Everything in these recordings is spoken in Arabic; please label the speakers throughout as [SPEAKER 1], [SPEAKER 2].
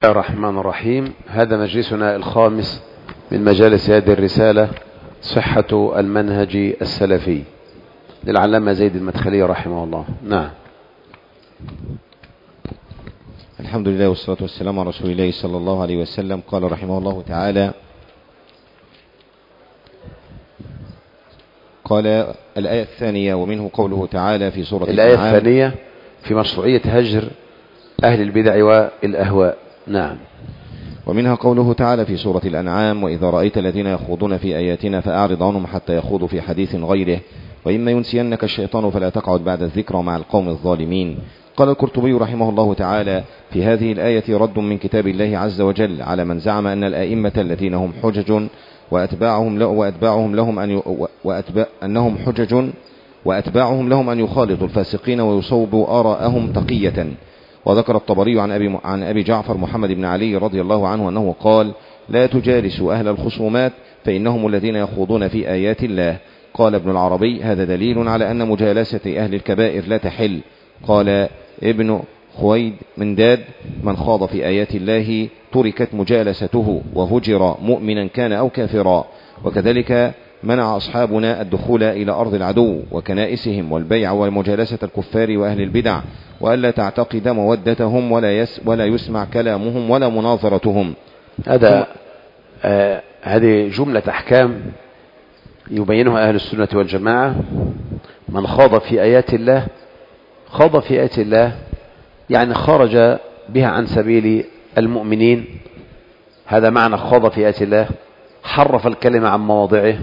[SPEAKER 1] الرحمن الرحيم. هذا مجلسنا الخامس من مجالس هذه الرسالة، صحة المنهج السلفي للعلامة زيد المدخلي رحمه الله. نعم.
[SPEAKER 2] الحمد لله والصلاة والسلام على رسول الله صلى الله عليه وسلم. قال رحمه الله تعالى: قال الآية الثانية ومنه قوله تعالى في سورة
[SPEAKER 1] الآية الثانية في مشروعية هجر أهل البدع والأهواء. نعم.
[SPEAKER 2] ومنها قوله تعالى في سورة الأنعام: وإذا رأيت الذين يخوضون في آياتنا فأعرض عنهم حتى يخوضوا في حديث غيره وإما ينسينك الشيطان فلا تقعد بعد الذكرى مع القوم الظالمين. قال القرطبي رحمه الله تعالى: في هذه الآية رد من كتاب الله عز وجل على من زعم أن الآئمة الذين هم حجج وأتباعهم لهم أن يخالطوا الفاسقين ويصوبوا آراءهم تقية. وذكر الطبري عن أبي جعفر محمد بن علي رضي الله عنه أنه قال: لا تجالسوا أهل الخصومات فإنهم الذين يخوضون في آيات الله. قال ابن العربي: هذا دليل على أن مجالسة أهل الكبائر لا تحل. قال ابن خويد منداد: من خاض في آيات الله تركت مجالسته وهجر مؤمنا كان أو كافرا. وكذلك منع أصحابنا الدخول إلى أرض العدو وكنائسهم والبيع ومجالسة الكفار وأهل البدع، وألا تعتقد مودتهم ولا يسمع كلامهم ولا مناظرتهم.
[SPEAKER 1] هذه جملة أحكام يبينها أهل السنة والجماعة. من خاض في آيات الله، خاض في آيات الله يعني خرج بها عن سبيل المؤمنين، هذا معنى خاض في آيات الله. حرف الكلمة عن مواضعه،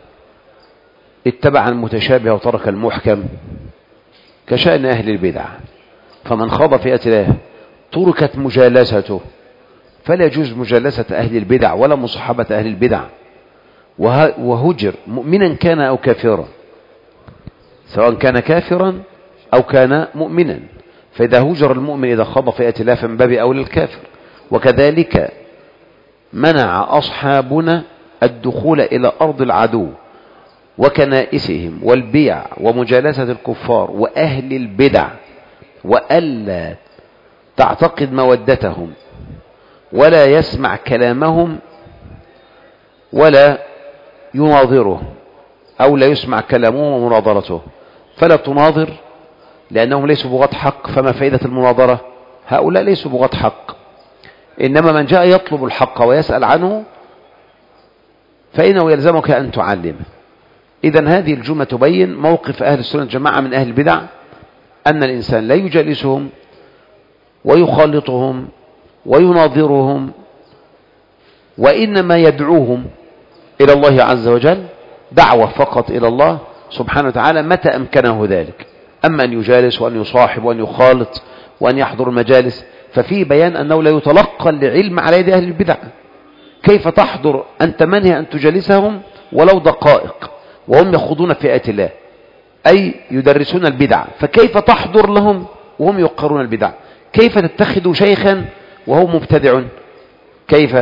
[SPEAKER 1] اتبع المتشابه وترك المحكم، كشأن أهل البدع. فمن خاض في آيات الله تركت مجالسته، فلا يجوز مجالسة أهل البدع ولا مصاحبة أهل البدع. وهجر مؤمنا كان أو كافرا، سواء كان كافرا أو كان مؤمنا. فإذا هجر المؤمن إذا خاض في آيات الله فمن باب أولى الكافر. وكذلك منع أصحابنا الدخول إلى أرض العدو وكنائسهم والبيع ومجالسة الكفار وأهل البدع، وألا تعتقد مودتهم ولا يسمع كلامهم ولا يناظره، أو لا يسمع كلامهم ومناظرته. فلا تناظر لأنهم ليسوا بغاة حق، فما فائدة المناظرة؟ هؤلاء ليسوا بغاة حق. إنما من جاء يطلب الحق ويسأل عنه فإنه يلزمك أن تعلمه. إذن هذه الجملة تبين موقف أهل السنة والجماعة من أهل البدع، أن الإنسان لا يجالسهم ويخالطهم ويناظرهم، وإنما يدعوهم إلى الله عز وجل دعوة فقط إلى الله سبحانه وتعالى متى أمكنه ذلك. أما أن يجالس وأن يصاحب وأن يخالط وأن يحضر المجالس ففي بيان أنه لا يتلقى العلم على يد أهل البدع. كيف تحضر أنت منهي أن تجالسهم ولو دقائق وهم يخوضون في آيات الله، أي يدرسون البدع، فكيف تحضر لهم وهم يقرون البدع؟ كيف تتخذوا شيخا وهو مبتدع؟ كيف؟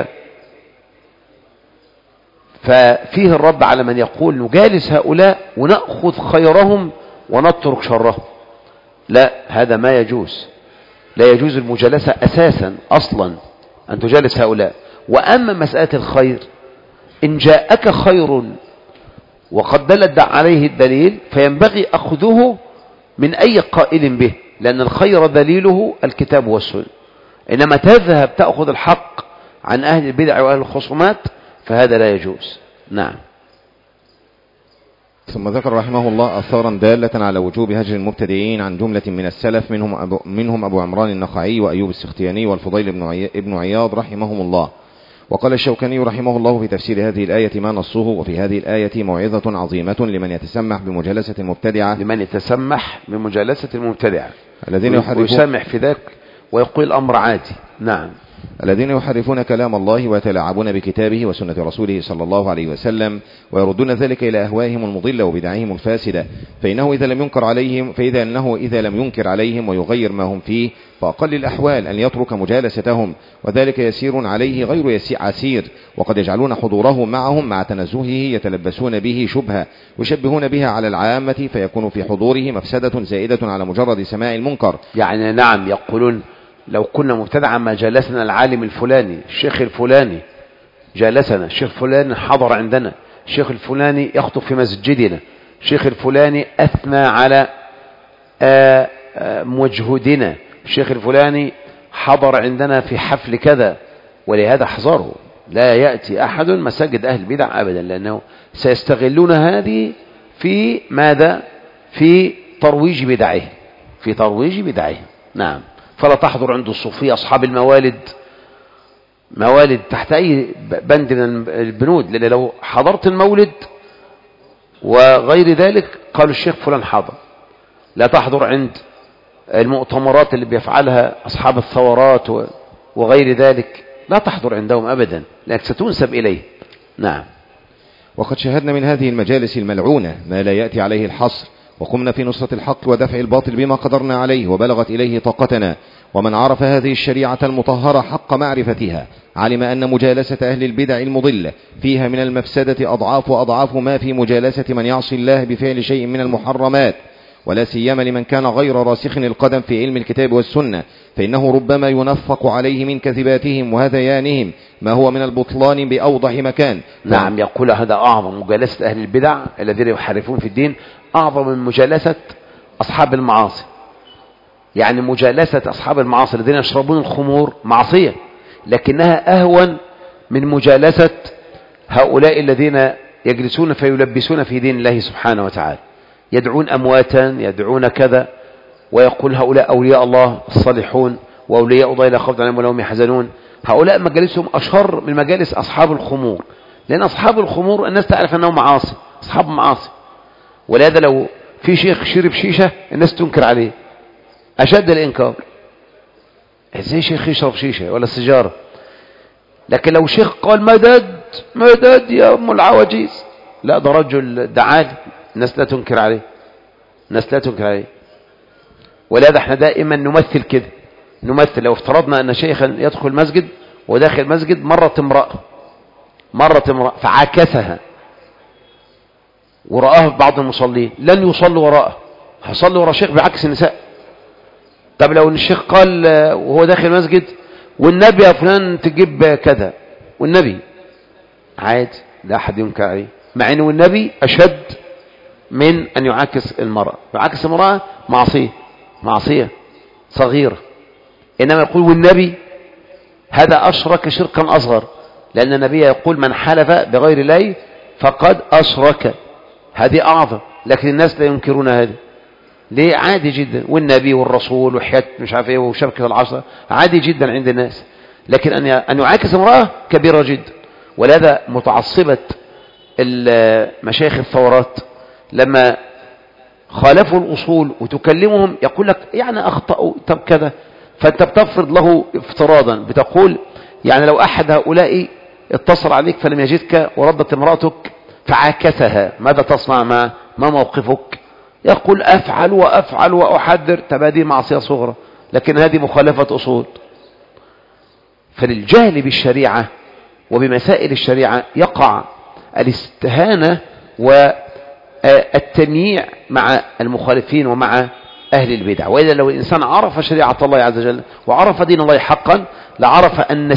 [SPEAKER 1] ففيه الرد على من يقول نجالس هؤلاء ونأخذ خيرهم ونترك شرهم. لا، هذا ما يجوز. لا يجوز المجالسة أساسا أصلا أن تجالس هؤلاء. وأما مسألة الخير، إن جاءك خير وقد دل عليه الدليل فينبغي أخذه من أي قائل به، لأن الخير دليله الكتاب والسنة. إنما تذهب تأخذ الحق عن أهل البدع وأهل الخصومات فهذا لا يجوز. نعم.
[SPEAKER 2] ثم ذكر رحمه الله آثارا دالة على وجوب هجر المبتدئين عن جملة من السلف، منهم أبو عمران النخعي وأيوب السختياني والفضيل بن عياض رحمهم الله. وقال الشوكاني رحمه الله في تفسير هذه الآية ما نصه: وفي هذه الآية موعظة عظيمة لمن يتسمح بمجالسة المبتدعة،
[SPEAKER 1] لمن يتسمح بمجالسة المبتدعة
[SPEAKER 2] الذين يحرفون
[SPEAKER 1] ويسامح في ذلك ويقول الأمر عادي. نعم.
[SPEAKER 2] الذين يحرفون كلام الله ويتلاعبون بكتابه وسنة رسوله صلى الله عليه وسلم ويردون ذلك إلى أهوائهم المضلة وبدعهم الفاسدة. فإنه إذا لم ينكر عليهم ويغير ما هم فيه فأقل الأحوال أن يترك مجالستهم، وذلك يسير عليه غير عسير. وقد يجعلون حضوره معهم مع تنزهه يتلبسون به شبهة يشبهون بها على العامة، فيكون في حضوره مفسدة زائدة على مجرد سماع المنكر.
[SPEAKER 1] يعني نعم، يقولون لو كنا مبتدعا ما جالسنا العالم الفلاني، الشيخ الفلاني جالسنا، الشيخ الفلاني حضر عندنا، الشيخ الفلاني يخطب في مسجدنا، الشيخ الفلاني أثنى على مجهودنا، الشيخ الفلاني حضر عندنا في حفل كذا. ولهذا احذروا، لا يأتي أحد مساجد أهل البدع أبدا، لأنه سيستغلون هذه في ماذا؟ في ترويج بدعه، في ترويج بدعه. نعم. فلا تحضر عند الصوفية أصحاب الموالد موالد تحت أي بند من البنود، لأن لو حضرت المولد وغير ذلك قالوا الشيخ فلان حضر. لا تحضر عند المؤتمرات اللي بيفعلها أصحاب الثورات وغير ذلك، لا تحضر عندهم أبدا لأنك ستنسب إليه. نعم.
[SPEAKER 2] وقد شاهدنا من هذه المجالس الملعونة ما لا يأتي عليه الحصر، وقمنا في نصرة الحق ودفع الباطل بما قدرنا عليه وبلغت إليه طاقتنا. ومن عرف هذه الشريعة المطهرة حق معرفتها علم أن مجالسة أهل البدع المضلة فيها من المفسدة أضعاف وأضعاف ما في مجالسة من يعصي الله بفعل شيء من المحرمات، ولا سيما لمن كان غير راسخ القدم في علم الكتاب والسنة، فإنه ربما ينفق عليه من كذباتهم وهذيانهم ما هو من البطلان بأوضح مكان.
[SPEAKER 1] نعم. يقول هذا أعظم مجالسة أهل البدع الذين يحرفون في الدين، أعظم من مجالسة أصحاب المعاصي. يعني مجالسة أصحاب المعاصي الذين يشربون الخمور معصية، لكنها أهون من مجالسة هؤلاء الذين يجلسون فيلبسون في دين الله سبحانه وتعالى، يدعون أمواتا، يدعون كذا، ويقول هؤلاء أولياء الله الصالحون وأولياء الله لا خوف عليهم ولا هم يحزنون. هؤلاء مجالسهم أشهر من مجالس أصحاب الخمور، لأن أصحاب الخمور الناس تعرف أنهم معاصي، أصحاب معاصي. ولهذا لو في شيخ شرب شيشة الناس تنكر عليه أشد الإنكار. ازاي شيخ يشرب شيشة ولا سيجارة؟ لكن لو شيخ قال مدد مدد يا أم العواجيز، لا ده رجل دعالي، الناس لا تنكر عليه، الناس لا تنكر عليه. ولهذا احنا دائما نمثل كده، نمثل. لو افترضنا أن شيخا يدخل مسجد وداخل مسجد مرت امرأة فعاكسها ورآها في بعض المصلين، لن يصلوا وراءه، هيصلي وراء شيخ بعكس النساء. طب لو ان الشيخ قال وهو داخل المسجد والنبي يا فلان تجيب كذا، والنبي عادي لا أحد ينكر عليه، مع انه النبي أشد من أن يعاكس المرأة. يعاكس المرأة معصية صغيرة، إنما يقول والنبي هذا أشرك شركا أصغر، لأن النبي يقول من حلف بغير الله فقد أشرك، هذه أعظم. لكن الناس لا ينكرون هذه، ليه؟ عادي جدا، والنبي والرسول وحياة مش عارف ايه وشبكة العصر عادي جدا عند الناس. لكن أن يعاكس امرأة كبيرة جدا. ولهذا متعصبة مشايخ الثورات لما خالفوا الأصول وتكلمهم يقول لك يعني أخطأوا طب كذا، فأنت بتفرض له افتراضا، بتقول يعني لو أحد هؤلاء اتصل عليك فلم يجدك وردت امرأتك فعاكسها ماذا تصنع؟ ما موقفك؟ يقول أفعل وأفعل وأحذر. طب هذه معصية صغرى، لكن هذه مخالفة أصول. فللجهل بالشريعة وبمسائل الشريعة يقع الاستهانة والتمييع مع المخالفين ومع أهل البدع. وإذا لو الإنسان عرف شريعة الله عز وجل وعرف دين الله حقا لعرف أن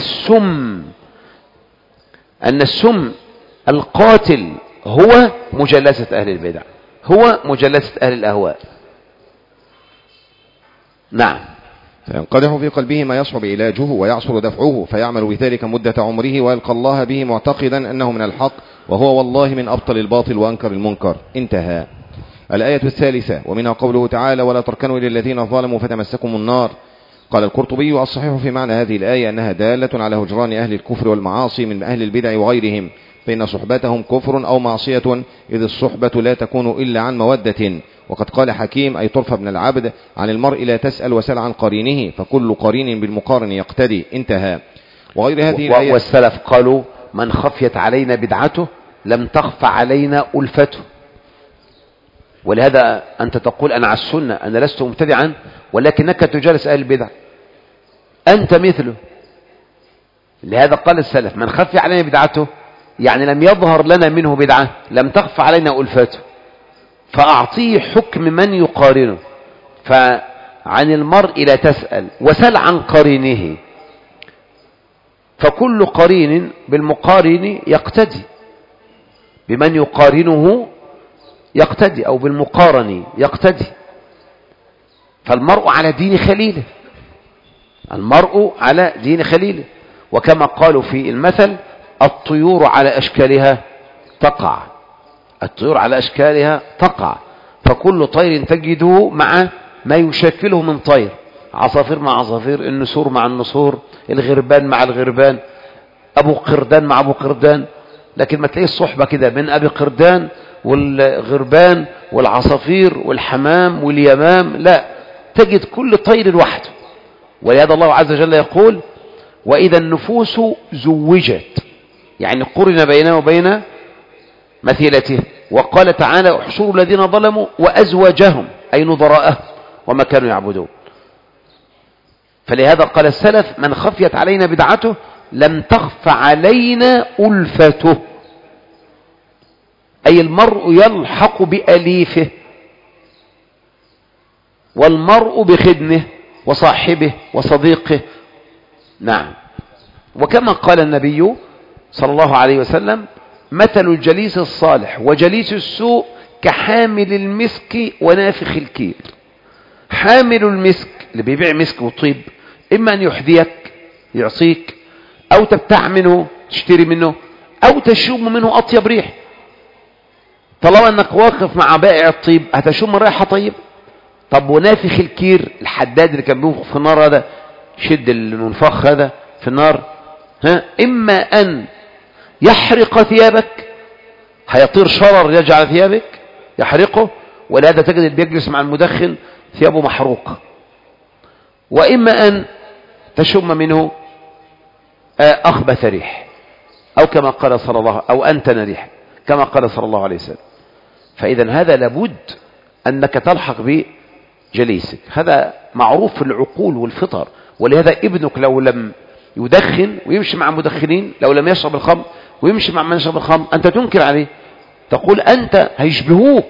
[SPEAKER 1] السم القاتل هو مجالسة أهل البدع، هو مجالسة أهل الأهواء. نعم.
[SPEAKER 2] فينقدح في قلبه ما يصعب علاجه ويعصر دفعه، فيعمل بذلك مدة عمره ويلقى الله به معتقدا أنه من الحق، وهو والله من أبطل الباطل وأنكر المنكر. انتهى. الآية الثالثة ومنها قوله تعالى ولا تركنوا إلى الذين ظلموا فتمسكم النار. قال القرطبي الصحيح في معنى هذه الآية أنها دالة على هجران أهل الكفر والمعاصي من أهل البدع وغيرهم، فإن صحبتهم كفر أو معصية، إذ الصحبة لا تكون إلا عن مودة. وقد قال حكيم أي طرف بن العبد عن المرء لا تسأل وسل عن قرينه، فكل قرين بالمقارن يقتدي. انتهى. وغير هذه الآية.
[SPEAKER 1] والسلف قالوا من خفيت علينا بدعته لم تخف علينا ألفته. ولهذا أنت تقول أنا على السنة، أنا لست مبتدعا، ولكنك تجالس أهل البدع، أنت مثله. لهذا قال السلف من خفي علينا بدعته يعني لم يظهر لنا منه بدعة لم تخف علينا ألفته، فأعطيه حكم من يقارنه. عن المرء لا تسأل وسل عن قرينه، فكل قرين بالمقارن يقتدي، بمن يقارنه يقتدي، أو بالمقارن يقتدي. فالمرء على دين خليله، المرء على دين خليله. وكما قالوا في المثل: الطيور على أشكالها تقع، الطيور على أشكالها تقع. فكل طير تجده مع ما يشكله من طير، عصافير مع عصافير، النسور مع النسور، الغربان مع الغربان، أبو قردان مع أبو قردان. لكن ما تلاقيه الصحبة كده بين أبي قردان والغربان والعصافير والحمام واليمام، لا، تجد كل طير لوحده. ولهذا الله عز وجل يقول: وإذا النفوس زوجت، يعني قرن بينه وبين مثيلته. وقال تعالى: احشروا الذين ظلموا وأزواجهم، أي نظراءهم وما كانوا يعبدون. فلهذا قال السلف: من خفيت علينا بدعته لم تخف علينا ألفته، أي المرء يلحق بأليفه، والمرء بخدمه وصاحبه وصديقه. نعم. وكما قال النبي صلى الله عليه وسلم: مثل الجليس الصالح وجليس السوء كحامل المسك ونافخ الكير. حامل المسك اللي بيبيع مسك وطيب، إما أن يحذيك يعصيك، أو تبتاع منه تشتري منه، أو تشم منه أطيب ريح. طالما أنك واقف مع بائع الطيب هتشم ريحة طيبة. طب ونافخ الكير، الحداد اللي كان بينفخ في النار هذا، شد المنفخ هذا في النار، إما أن يحرق ثيابك، هيطير شرر يجعل ثيابك يحرقه، ولهذا تجد اللي بيجلس مع المدخن ثيابه محروقة. وإما أن تشم منه أخبث ريح، أو كما قال صلى الله، أو أنتن ريح كما قال صلى الله عليه وسلم. فإذا هذا لابد أنك تلحق بجليسك، هذا معروف في العقول والفطر. ولهذا ابنك لو لم يدخن ويمشي مع مدخنين، لو لم يشرب الخمر ويمشي مع من يشرب الخمر، أنت تنكر عليه، تقول أنت هيشبهوك،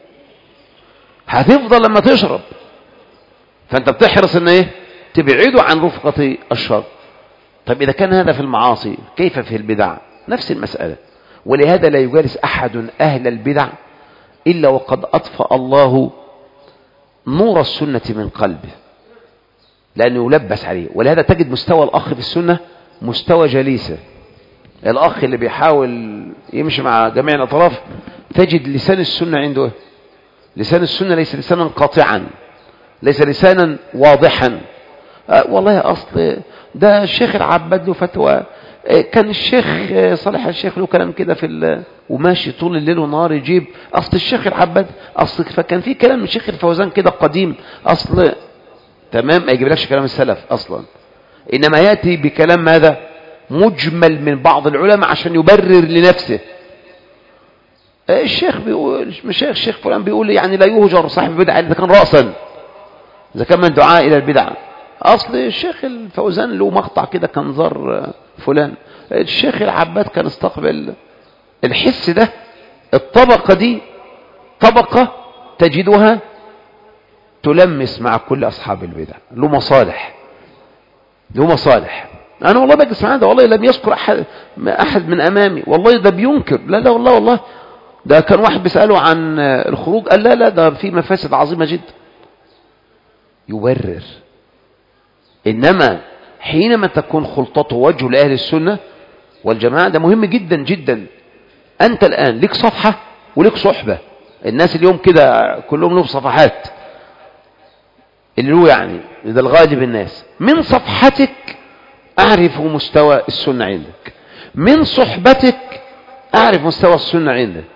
[SPEAKER 1] هتفضل لما تشرب. فأنت بتحرص أن إيه؟ تبعده عن رفقة الشر. طيب إذا كان هذا في المعاصي، كيف في البدع؟ نفس المسألة. ولهذا لا يجالس أحد أهل البدع إلا وقد أطفأ الله نور السنة من قلبه، لأنه يلبس عليه. ولهذا تجد مستوى الأخ في السنة مستوى جليسة. الأخ اللي بيحاول يمشي مع جميع الأطراف، تجد لسان السنة عنده. لسان السنة ليس لسانا قاطعا، ليس لسانا واضحا. والله أصل ده الشيخ العباد له فتوى، كان الشيخ صالح الشيخ له كلام كده وماشي طول الليل ونهار يجيب أصل الشيخ العباد، أصل فكان في كلام من الشيخ الفوزان كده قديم، أصل تمام، ما يجيبلكش كلام السلف أصلا، إنما يأتي بكلام ماذا؟ مجمل من بعض العلماء عشان يبرر لنفسه. الشيخ بيقول، الشيخ فلان بيقول يعني لا يهجر صاحب بدعة إذا كان رأسا، إذا كان من دعاء إلى البدعة. أصل الشيخ الفوزان له مقطع كده كان زار فلان، الشيخ العباد كان استقبل. الحس ده، الطبقة دي طبقة تجدها تلمس مع كل أصحاب البدع، له مصالح، له مصالح. أنا والله بجلس معاه ده، والله لم يذكر أحد من أمامي، والله ده بينكر، لا والله ده كان واحد بيسأله عن الخروج، قال لا ده في مفاسد عظيمة جدا، يبرر. إنما حينما تكون خلطته وجه لأهل السنة والجماعة، ده مهم جدا جدا. أنت الآن لك صفحة ولك صحبة. الناس اليوم كده كلهم لهم صفحات، اللي هو يعني ده الغالب الناس. من صفحتك أعرف مستوى السنة عندك، من صحبتك أعرف مستوى السنة عندك.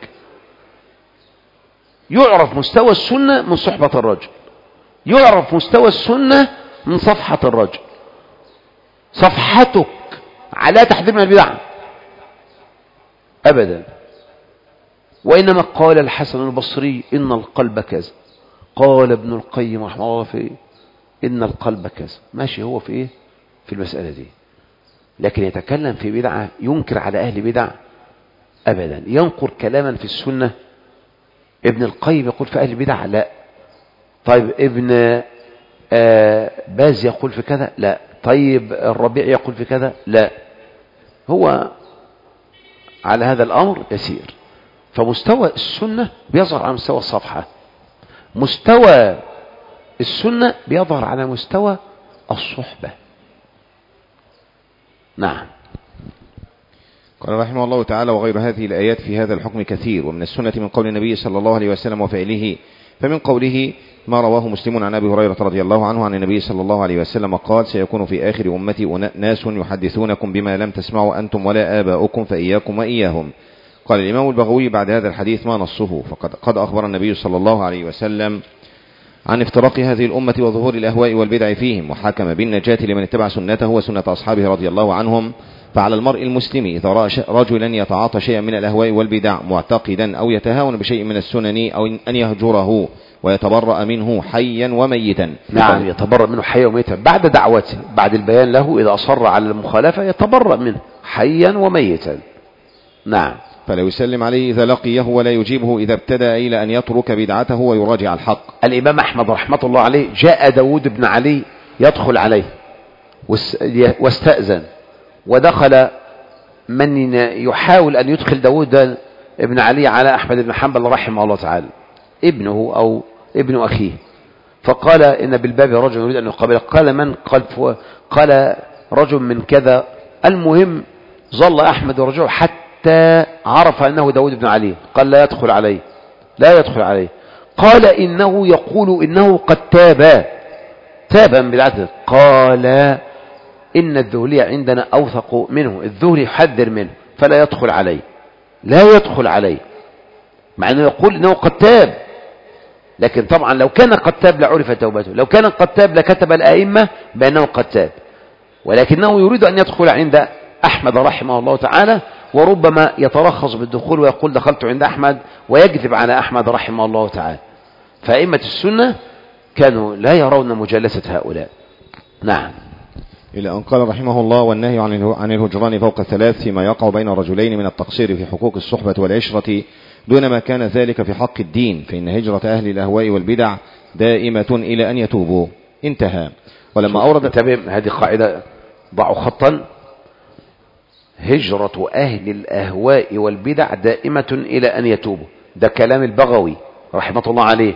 [SPEAKER 1] يعرف مستوى السنة من صحبة الرجل، يعرف مستوى السنة من صفحة الرجل. صفحتك على تحذير من البدع أبدا. وإنما قال الحسن البصري: إن القلب كذا. قال ابن القيم رحمه الله في إن القلب كذا. ماشي، هو في إيه؟ في المسألة دي. لكن يتكلم في بدعة ينكر على أهل بدع أبدا، ينقر كلاما في السنة. ابن القيم يقول في أهل بدع لا. طيب ابن باز يقول في كذا، لا. طيب الربيع يقول في كذا، لا. هو على هذا الأمر يسير. فمستوى السنة بيظهر على مستوى الصفحة، مستوى السنة بيظهر على مستوى الصحبة. نعم.
[SPEAKER 2] قال رحمه الله تعالى: وغير هذه الآيات في هذا الحكم كثير، ومن السنة من قول النبي صلى الله عليه وسلم وفعله. فمن قوله ما رواه مسلم عن أبي هريرة رضي الله عنه عن النبي صلى الله عليه وسلم قال: سيكون في آخر أمتي ناس يحدثونكم بما لم تسمعوا أنتم ولا آباؤكم فإياكم وإياهم. قال الإمام البغوي بعد هذا الحديث: ما نصه؟ فقد أخبر النبي صلى الله عليه وسلم عن افتراق هذه الأمة وظهور الأهواء والبدع فيهم، وحكم بالنجاة لمن اتبع سنته وسنة أصحابه رضي الله عنهم. فعلى المرء المسلم إذا رأى رجلا يتعاطى شيئا من الأهواء والبدع معتقدا أو يتهاون بشيء من السنن أو أن يهجره ويتبرأ منه حيا وميتا.
[SPEAKER 1] نعم، يتبرأ منه حيا وميتا بعد دعوته، بعد البيان له. إذا أصر على المخالفة يتبرأ منه حيا وميتا. نعم.
[SPEAKER 2] فلا يسلم عليه إذا لقيه ولا يجيبه إذا ابتدأ إلى أن يترك بدعته ويراجع الحق.
[SPEAKER 1] الإمام أحمد رحمة الله عليه جاء داود بن علي يدخل عليه واستأذن، ودخل من يحاول أن يدخل داود بن علي على أحمد بن حنبل رحمه الله تعالى، ابنه أو ابن أخيه. فقال: إن بالباب رجل يريد أن يقابله. قال: من؟ قال رجل من كذا. المهم ظل أحمد ورجعه حتى عرف أنه داود بن علي. قال: لا يدخل عليه، لا يدخل عليه. قال: إنه يقول إنه قد تاب من بدعته. قال: إن الذهلي عندنا أوثق منه، الذهلي يحذر منه، فلا يدخل عليه، لا يدخل عليه، مع أنه يقول إنه قد تاب. لكن طبعا لو كان قد تاب لعرف توبته، لو كان قد تاب لكتب الآئمة بأنه قد تاب، ولكنه يريد أن يدخل عند أحمد رحمه الله تعالى، وربما يترخص بالدخول ويقول دخلت عند أحمد ويكذب على أحمد رحمه الله تعالى. فأئمة السنة كانوا لا يرون مجالسة هؤلاء. نعم.
[SPEAKER 2] إلى أن قال رحمه الله: والنهي عن الهجران فوق الثلاث فيما يقع بين رجلين من التقصير في حقوق الصحبة والعشرة دون ما كان ذلك في حق الدين، فإن هجرة أهل الأهواء والبدع دائمة إلى أن يتوبوا. انتهى. ولما أورد
[SPEAKER 1] تمام، هذه قاعدة ضعوا خطا: هجرة أهل الأهواء والبدع دائمة إلى أن يتوبوا. ده كلام البغوي رحمة الله عليه.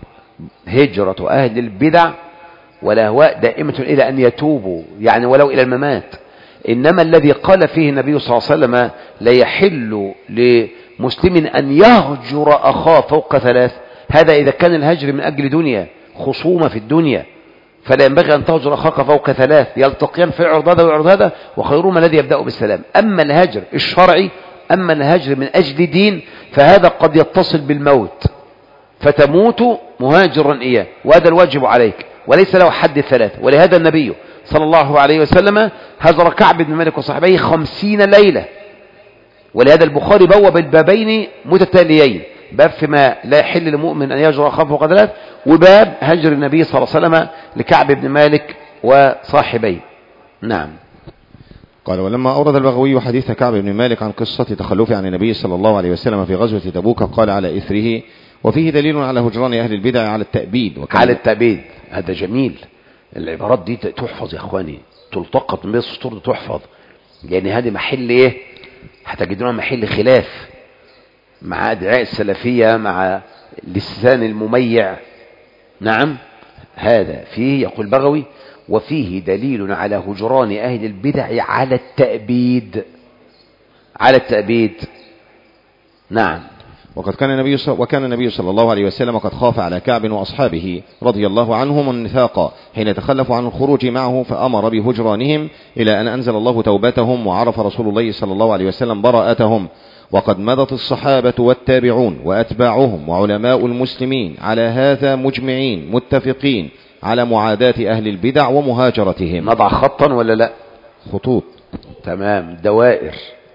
[SPEAKER 1] هجرة أهل البدع والأهواء دائمة إلى أن يتوبوا، يعني ولو إلى الممات. إنما الذي قال فيه النبي صلى الله عليه وسلم: لا يحل لمسلم أن يهجر أخاه فوق ثلاث، هذا إذا كان الهجر من أجل دنيا، خصومة في الدنيا، فلا ينبغي أن تهجر أخاك فوق ثلاث يلتقيان في عرض هذا وعرض هذا، وخيرهما الذي يبدأ بالسلام. أما الهجر الشرعي، أما الهجر من أجل دين، فهذا قد يتصل بالموت فتموت مهاجرا إياه، وهذا الواجب عليك وليس له حد الثلاث. ولهذا النبي صلى الله عليه وسلم هجر كعب بن مالك وصحبه 50 ليلة. ولهذا البخاري بوب البابين متتاليين: باب فيما لا يحل لمؤمن أن يهجر أخاه فوق ثلاث، وباب هجر النبي صلى الله عليه وسلم لكعب بن مالك وصاحبيه. نعم.
[SPEAKER 2] قال: ولما أورد البغوي حديث كعب بن مالك عن قصة تخلفه عن النبي صلى الله عليه وسلم في غزوة تبوك قال على إثره: وفيه دليل على هجران أهل البدع على التأبيد.
[SPEAKER 1] على التأبيد، هذا جميل. العبارات دي تحفظ يا إخواني، تلتقط من بين السطور تحفظ، لأن هذه محل إيه؟ هتجدونها محل خلاف مع أدعاء السلفية، مع لسان المميع. نعم. هذا فيه يقول بغوي: وفيه دليل على هجران أهل البدع على التأبيد، على التأبيد. نعم.
[SPEAKER 2] وكان النبي صلى الله عليه وسلم قد خاف على كعب وأصحابه رضي الله عنهم النفاق حين تخلفوا عن الخروج معه، فأمر بهجرانهم إلى أن أنزل الله توبتهم، وعرف رسول الله صلى الله عليه وسلم براءتهم. وقد مضت الصحابة والتابعون وأتباعهم وعلماء المسلمين على هذا مجمعين متفقين على معاداة أهل البدع ومهاجرتهم.
[SPEAKER 1] نضع خطا ولا لا؟
[SPEAKER 2] خطوط.
[SPEAKER 1] تمام، دوائر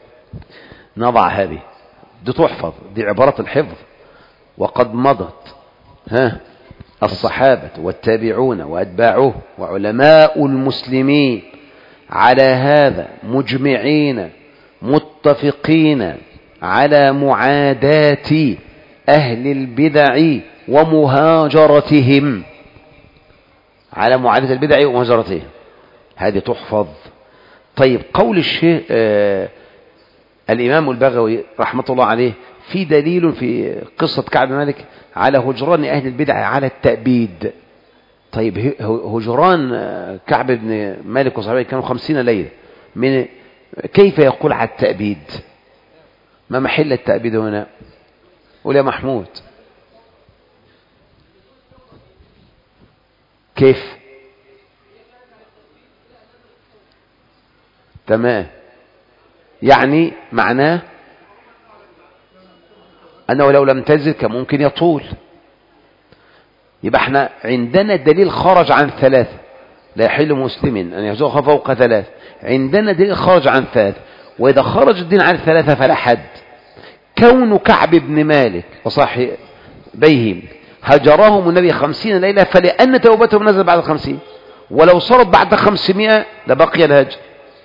[SPEAKER 1] نضع هذه، دي تحفظ، دي عبارة الحفظ. وقد مضت الصحابة والتابعون وأتباعه وعلماء المسلمين على هذا مجمعين متفقين على معاداة أهل البدع ومهاجرتهم، على معاداة البدع ومهجرته، هذه تحفظ. طيب قول الشيخ الإمام البغوي رحمة الله عليه في دليل في قصة كعب بن مالك على هجران أهل البدع على التأبيد. طيب هجران كعب بن مالك وصحابه كانوا 50 ليلة، من كيف يقول على التأبيد؟ ما محل التأبيد هنا؟ قول يا محمود. كيف؟ تمام، يعني معناه أنه لو لم تزل كان ممكن يطول. يبقى احنا عندنا دليل خرج عن ثلاثة، لا يحل مسلم أن يزوغ فوق ثلاث. عندنا دليل خرج عن ثلاثة، وإذا خرج الدين عن ثلاثة فلا حد. كون كعب بن مالك وصاحبيه هجرهم النبي 50 ليلة فلأن توبتهم نزل بعد 50، ولو صارت بعد 500 لبقي الهجر.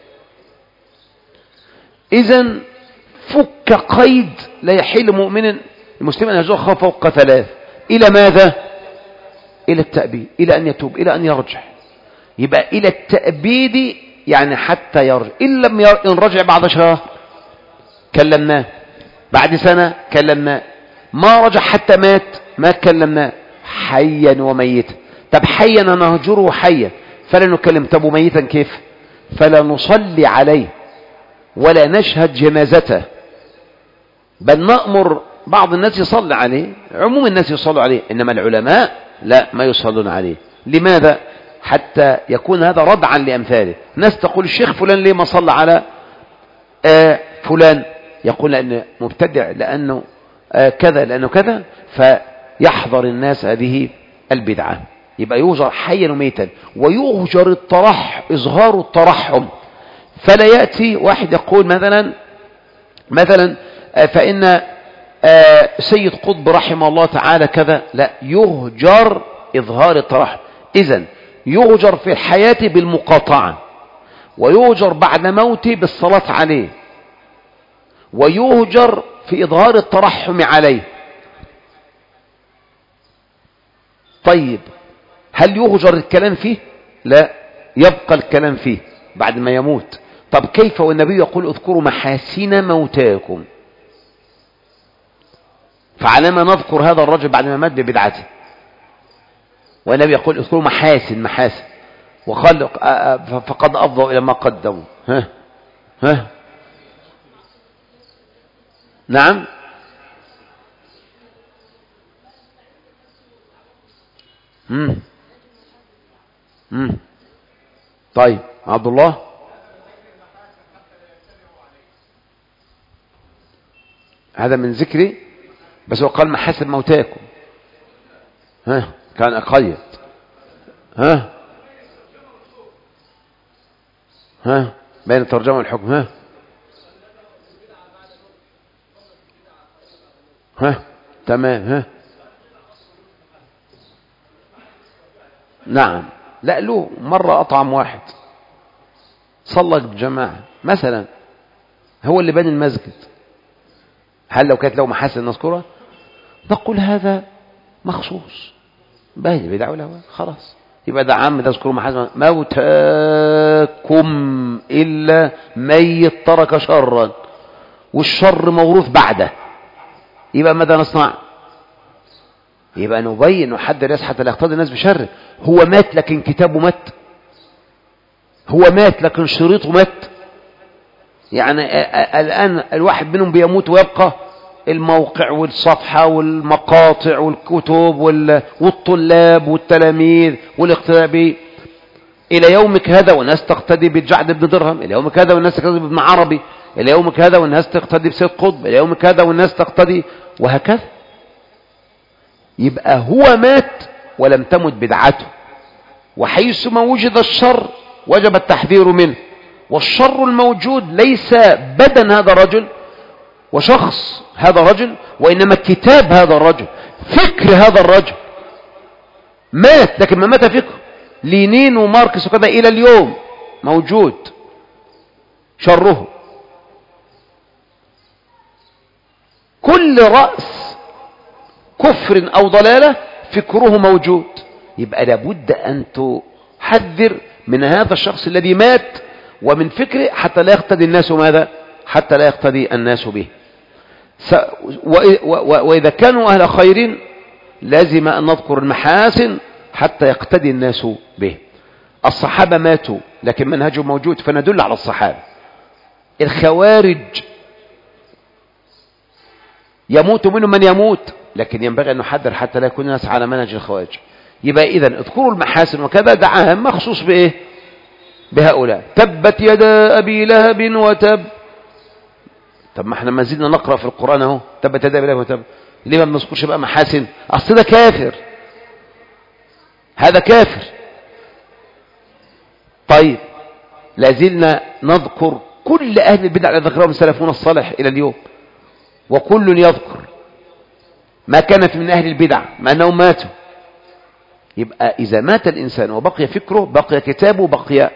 [SPEAKER 1] إذن فك قيد لا يحل مؤمن المسلم أن يزوغ فوق ثلاث. إلى ماذا؟ إلى التأبيد، إلى أن يتوب، إلى أن يرجع. يبقى إلى التأبيد يعني حتى يرجع. إن لم إن رجع بعد شهر كلمناه، بعد سنة كلمناه، ما رجع حتى مات ما كلمناه، حيا وميتا. طب حيا نهجره حيا فلا نكلم، طب وميتا كيف؟ فلا نصلي عليه ولا نشهد جنازته، بل نأمر بعض الناس يصلي عليه، عموم الناس يصلوا عليه، إنما العلماء لا، ما يصلون عليه. لماذا؟ حتى يكون هذا ردعا لأمثاله. ناس تقول الشيخ فلان ليه ما صلى على فلان؟ يقول لأنه مبتدع، لأنه كذا، لأنه كذا، فيحذر الناس هذه البدعة. يبقى يهجر حيا وميتا، ويهجر إظهار الترحم. فلا يأتي واحد يقول مثلا فإن سيد قطب رحمه الله تعالى كذا، لا، يهجر إظهار الترحم. إذن يهجر في الحياة بالمقاطعة، ويهجر بعد موته بالصلاة عليه، ويهجر في إظهار الترحم عليه. طيب هل يهجر الكلام فيه؟ لا، يبقى الكلام فيه بعد ما يموت. طب كيف والنبي يقول اذكروا محاسن موتاكم؟ فعلما نذكر هذا الرجل بعد ما مات ببدعته، والنبي يقول اذكروا محاسن وخلق فقد أفضوا إلى ما قدموا. ها نعم. طيب عبد الله، هذا من ذكري، بس هو قال محاسن موتاكم، كان أقيد. بين الترجمة والحكم. تمام. نعم. لا، له مرة أطعم واحد صلى بالجماعة مثلا، هو اللي بني المسجد. هل لو كانت له محاسن نذكرها؟ نقول هذا مخصوص باهي بدع ولا خلاص. يبقى ده عام تذكروا محاسن موتاكم إلا ميت ترك شرا، والشر موروث بعده. يبقى ماذا نصنع؟ يبقى نبين وحد الناس حتى لا يقتدي الناس بشره. هو مات لكن كتابه مات، هو مات لكن شريطه مات. يعني الآن الواحد منهم بيموت ويبقى الموقع والصفحة والمقاطع والكتب والطلاب والتلاميذ والاقتداء به إلى يومك هذا، والناس تقتدي بالجعد بن درهم، إلى يومك هذا والناس تقتدي بابن عربي، إلى يومك هذا والناس تقتدي بسيد قطب، إلى يومك هذا والناس تقتدي، وهكذا. يبقى هو مات ولم تمت بدعته، وحيث ما وجد الشر وجب التحذير منه. والشر الموجود ليس بدن هذا الرجل وشخص هذا الرجل، وإنما كتاب هذا الرجل، فكر هذا الرجل. مات لكن ما مات فكره. لينين وماركس وكذا إلى اليوم موجود شره. كل رأس كفر أو ضلالة فكره موجود، يبقى لابد أن تحذر من هذا الشخص الذي مات ومن فكره حتى لا يقتدي الناس ماذا؟ حتى لا يقتدي الناس به. وإذا كانوا أهل خير لازم أن نذكر المحاسن حتى يقتدي الناس به. الصحابة ماتوا لكن منهجهم موجود فندل على الصحابة. الخوارج يموت منهم من يموت لكن ينبغي أن نحذر حتى لا يكون الناس على منهج الخوارج. يبقى إذن اذكروا المحاسن وكذا، ده عام مخصوص بإيه؟ بهؤلاء. تبت يدا أبي لهب وتب. طب ما احنا ما زلنا نقرأ في القرآن اهو تبت يدا أبي لهب وتب، ليه ما بنذكرش بقى محاسن؟ أصل ده كافر، هذا كافر. طيب لازلنا نذكر كل أهل البدع الذين ذكرهم سلفنا الصالح إلى اليوم، وكل يذكر ما كان في من أهل البدع مع أنهم ماتوا. يبقى إذا مات الإنسان وبقي فكره، بقي كتابه، بقي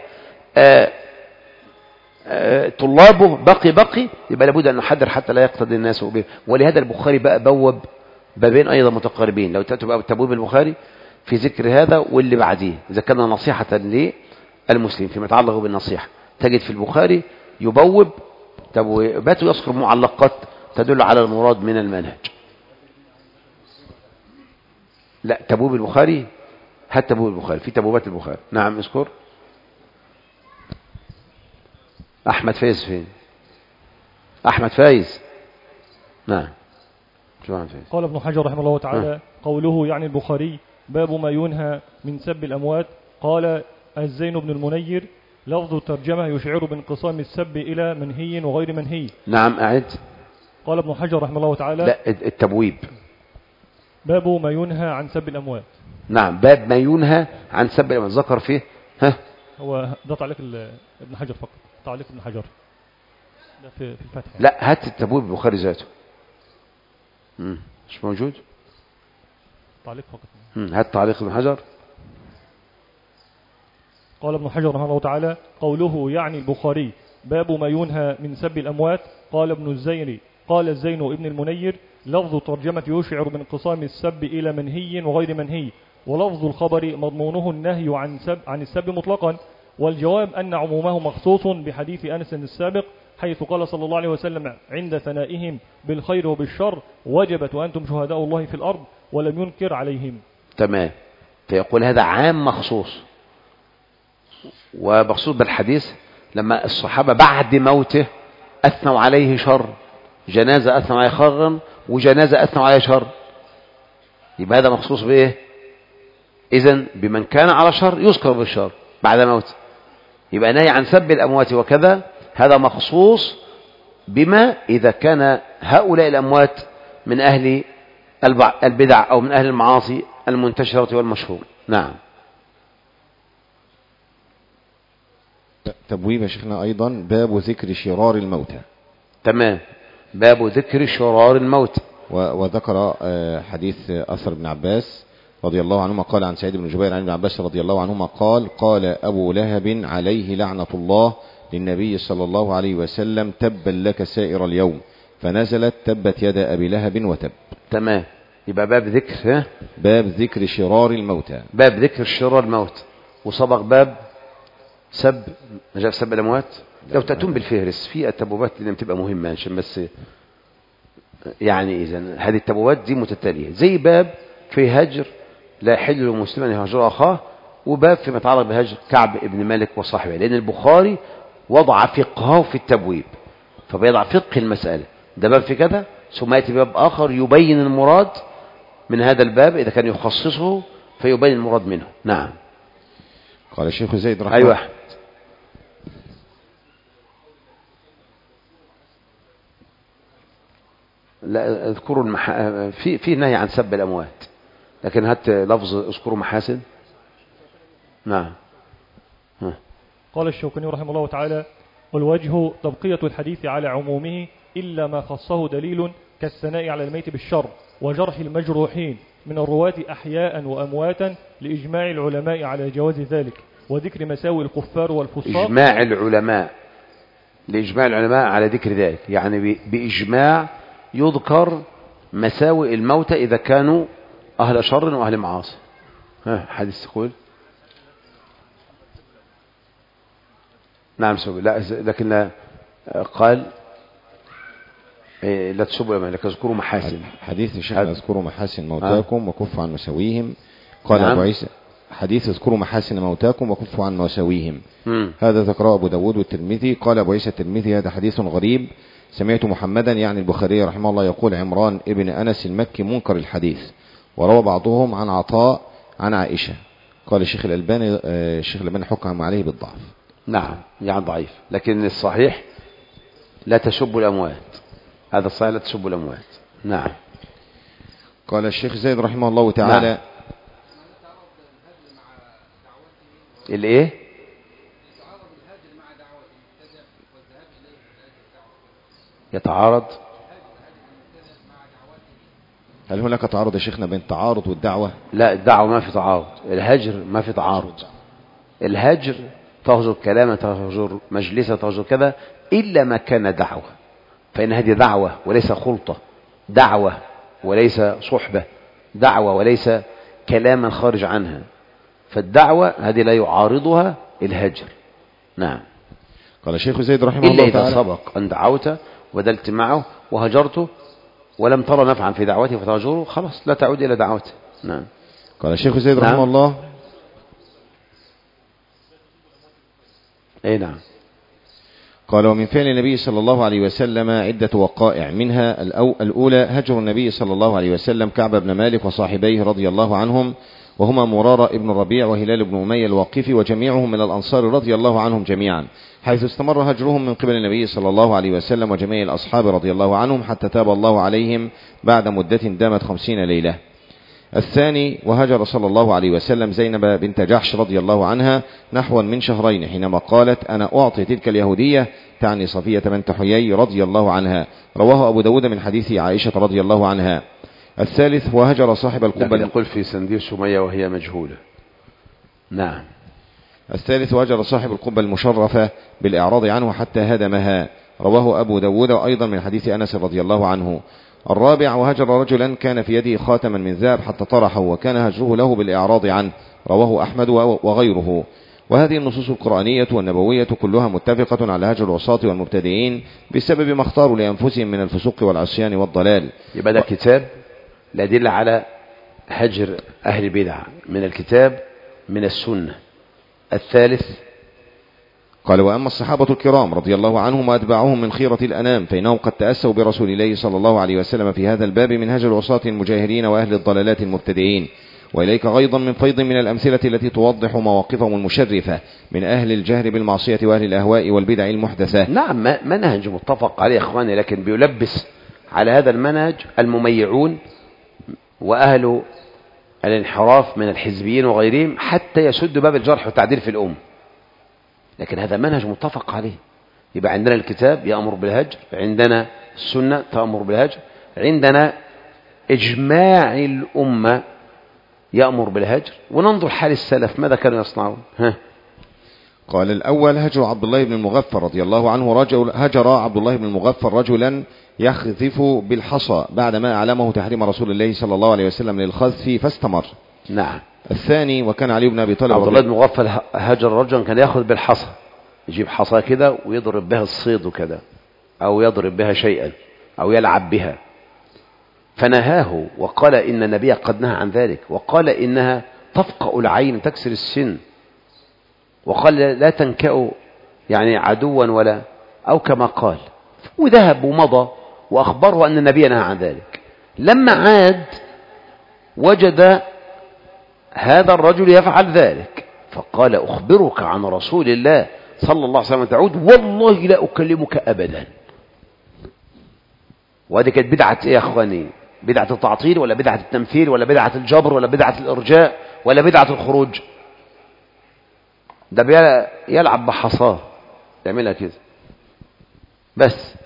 [SPEAKER 1] طلابه، بقي، يبقى لابد أن نحذر حتى لا يقتدي الناس به. ولهذا البخاري بقى بوب بابين أيضا متقاربين. لو تأتوا بقى تبويب البخاري في ذكر هذا واللي بعديه، إذا كان نصيحة للمسلم فيما يتعلق بالنصيحة، تجد في البخاري يبوب تبويبات ويذكر معلقات تدل على المراد من المنهج. لا تبويب البخاري، هات تبويب البخاري في تبويبات البخاري. نعم اذكر. أحمد فايز فين؟ أحمد فايز. نعم.
[SPEAKER 3] قال ابن حجر رحمه الله تعالى قوله يعني البخاري باب ما ينهى من سب الأموات. قال الزين بن المنير لفظ الترجمة يشعر بانقسام السب إلى منهي وغير منهي.
[SPEAKER 1] نعم أعد.
[SPEAKER 3] قال ابن حجر رحمه الله تعالى
[SPEAKER 1] لا التبويب
[SPEAKER 3] باب ما ينهى عن سب الأموات.
[SPEAKER 1] نعم باب ما ينهى عن سب الأموات ذكر فيه.
[SPEAKER 3] هو ده تعليق ابن حجر فقط، تعليق ابن حجر ده في الفتح.
[SPEAKER 1] لا هات التبويب البخاري ذاته. مش موجود
[SPEAKER 3] تعليق فقط.
[SPEAKER 1] هات تعليق ابن حجر.
[SPEAKER 3] قال ابن حجر رحمه الله تعالى قوله يعني البخاري باب ما ينهى من سب الأموات. قال ابن الزين قال الزين ابن المنير لفظ ترجمة يشعر بانقسام السب إلى منهي وغير منهي، ولفظ الخبر مضمونه النهي عن السب مطلقا، والجواب أن عمومه مخصوص بحديث أنس السابق حيث قال صلى الله عليه وسلم عند ثنائهم بالخير وبالشر وجبت وأنتم شهداء الله في الأرض ولم ينكر عليهم.
[SPEAKER 1] تمام. فيقول هذا عام مخصوص، ومخصوص بالحديث لما الصحابة بعد موته أثنوا عليه شر، جنازة أثنوا عليه خيرا وجنازة أثنوا عليه شر، يبقى هذا مخصوص بإيه؟ إذن بمن كان على شر يذكر بالشر بعد موته. يبقى نهي عن سب الأموات وكذا هذا مخصوص بما إذا كان هؤلاء الأموات من أهل البدع أو من أهل المعاصي المنتشرة والمشهور. نعم.
[SPEAKER 2] تبويب يا شيخنا أيضا باب ذكر شرار الموتى.
[SPEAKER 1] تمام. باب ذكر شرار الموتى.
[SPEAKER 2] وذكر حديث أثر ابن عباس رضي الله عنهما قال عن سعيد بن جبير عن ابن عباس رضي الله عنهما قال أبو لهب عليه لعنة الله للنبي صلى الله عليه وسلم تبا لك سائر اليوم، فنزلت تبت يد أبي لهب وتب.
[SPEAKER 1] تمام. يبقى باب ذكر
[SPEAKER 2] باب ذكر شرار الموتى.
[SPEAKER 1] باب ذكر شرار الموت. وسبق باب سب نجاة سب الأموات. لو تأتون بالفهرس في التبوبات اللي بتبقى مهمة عشان بس يعني إذن هذه التبوبات دي متتالية، زي باب في هجر لا يحل للمسلم أن يهجر أخاه، وباب فيما يتعلق بهجر كعب ابن مالك وصاحبه، لأن البخاري وضع فقهه في التبويب فبيضع فقه المسألة. ده باب في كذا، ثم يأتي باب آخر يبين المراد من هذا الباب إذا كان يخصصه فيبين المراد منه. نعم.
[SPEAKER 2] قال الشيخ زيد رحمه
[SPEAKER 1] الله. أيوة. لا اذكروا في نهي عن سب الأموات، لكن هات لفظ اذكروا محاسن. نعم.
[SPEAKER 3] قال الشوكاني رحمه الله تعالى والوجه تبقية الحديث على عمومه إلا ما خصه دليل كالثناء على الميت بالشر وجرح المجروحين من الرواة أحياء وأمواتا لإجماع العلماء على جواز ذلك، وذكر مساوي الكفار والفساق.
[SPEAKER 1] إجماع العلماء، لإجماع العلماء على ذكر ذلك، يعني بإجماع يذكر مساوئ الموتى إذا كانوا أهل شر وأهل معاصي. حديث يقول نعم سبب، لا لكن لا قال لا تسبوا لكن اذكروا محاسن.
[SPEAKER 2] حديث الشيخ اذكروا محاسن موتاكم وكفوا عن مساويهم. قال
[SPEAKER 1] نعم.
[SPEAKER 2] أبو عيسى حديث اذكروا محاسن موتاكم وكفوا عن مساويهم. هذا ذكره أبو داود والترمذي. قال أبو عيسى الترمذي هذا حديث غريب. سمعت محمدا يعني البخاري رحمه الله يقول عمران ابن أنس المكي منكر الحديث، وروى بعضهم عن عطاء عن عائشة. قال الشيخ الألباني حكم عليه بالضعف.
[SPEAKER 1] نعم يعني ضعيف، لكن الصحيح لا تسبوا الأموات، هذا الصحيح لا تسبوا الأموات. نعم.
[SPEAKER 2] قال الشيخ زيد رحمه الله تعالى
[SPEAKER 1] نعم. الايه؟ يتعارض.
[SPEAKER 2] هل هناك تعارض يا شيخنا بين التعارض والدعوة؟
[SPEAKER 1] لا، الدعوة ما في تعارض، الهجر ما في تعارض. الهجر تهجر كلامة، تهجر مجلسة، تهجر كذا، إلا ما كان دعوة، فإن هذه دعوة وليس خلطة، دعوة وليس صحبة، دعوة وليس كلاما خارج عنها، فالدعوة هذه لا يعارضها الهجر. نعم.
[SPEAKER 2] قال الشيخ زيد رحمه الله
[SPEAKER 1] إلا
[SPEAKER 2] تعالى
[SPEAKER 1] إذا سبق أن دعوت ودلت معه وهجرته ولم ترى نفعا في دعوته فتهجره، خلاص لا تعود إلى دعوته. نعم.
[SPEAKER 2] قال الشيخ زيد رحمه الله
[SPEAKER 1] أي نعم.
[SPEAKER 2] قال ومن فعل النبي صلى الله عليه وسلم عدة وقائع، منها الأولى هجر النبي صلى الله عليه وسلم كعب بن مالك وصاحبيه رضي الله عنهم، وهما مرارة ابن الربيع وهلال بن أمية الواقفي، وجميعهم من الأنصار رضي الله عنهم جميعا، حيث استمر هجرهم من قبل النبي صلى الله عليه وسلم وجميع الأصحاب رضي الله عنهم حتى تاب الله عليهم بعد مدة دامت 50 ليلة. الثاني وهجر صلى الله عليه وسلم زينب بنت جحش رضي الله عنها نحو من شهرين، حينما قالت أنا أعطي تلك اليهودية، تعني صفية بنت حيي رضي الله عنها، رواه أبو داود من حديث عائشة رضي الله عنها. الثالث وهجر صاحب القبة،
[SPEAKER 1] يقول في سندير سمية وهي مجهولة. نعم.
[SPEAKER 2] الثالث وهجر صاحب القبة المشرفة بالإعراض عنه حتى هدمها، رواه أبو داود أيضا من حديث أنس رضي الله عنه. الرابع وهجر رجلا كان في يده خاتما من ذهب حتى طرحه، وكان هجره له بالإعراض عنه، رواه أحمد وغيره. وهذه النصوص القرآنية والنبوية كلها متفقة على هجر العصاة والمبتدئين بسبب ما اختاروا لأنفسهم من الفسوق والعصيان والضلال.
[SPEAKER 1] يبقى ده كتاب لا يدل على هجر أهل البدع، من الكتاب من السنة. الثالث
[SPEAKER 2] قال وأما الصحابة الكرام رضي الله عنهم وأتباعهم من خيرة الأنام فإنهم قد تأسوا برسول الله صلى الله عليه وسلم في هذا الباب من هجر العصاة المجاهرين وأهل الضلالات المبتدئين. وإليك أيضا من فيض من الأمثلة التي توضح مواقفهم المشرفة من أهل الجهر بالمعصية وأهل الأهواء والبدع المحدثة.
[SPEAKER 1] نعم، منهج متفق عليه إخواني، لكن بيلبس على هذا المنهج المميعون وأهل الانحراف من الحزبيين وغيرهم حتى يسد باب الجرح والتعديل في الأمة، لكن هذا منهج متفق عليه. يبقى عندنا الكتاب يأمر بالهجر، عندنا السنة تأمر بالهجر، عندنا إجماع الأمة يأمر بالهجر، وننظر حال السلف ماذا كانوا يصنعون.
[SPEAKER 2] قال الأول هجر عبد الله بن المغفر رضي الله عنه، هجر عبد الله بن المغفر رجلا يخذف بالحصى بعدما أعلمه تحريم رسول الله صلى الله عليه وسلم للخذف فاستمر.
[SPEAKER 1] نعم.
[SPEAKER 2] الثاني وكان علي بن أبي طالب
[SPEAKER 1] عبد الله بن المغفر هجر رجلا كان يأخذ بالحصى، يجيب حصى كده ويضرب بها الصيد كده، أو يضرب بها شيئا أو يلعب بها، فنهاه وقال إن النبي قد نهى عن ذلك، وقال إنها تفقأ العين تكسر السن، وقال لا تنكأ يعني عدوا ولا أو كما قال، وذهب ومضى وأخبره أن النبي نهى عن ذلك. لما عاد وجد هذا الرجل يفعل ذلك، فقال أخبرك عن رسول الله صلى الله عليه وسلم تعود والله لا أكلمك أبدا. وهذه كانت بدعة إيه يا أخواني؟ بدعة التعطيل ولا بدعة التمثيل ولا بدعة الجبر ولا بدعة الإرجاء ولا بدعة الخروج؟ ده يلعب بحصاه يعملها كده بس.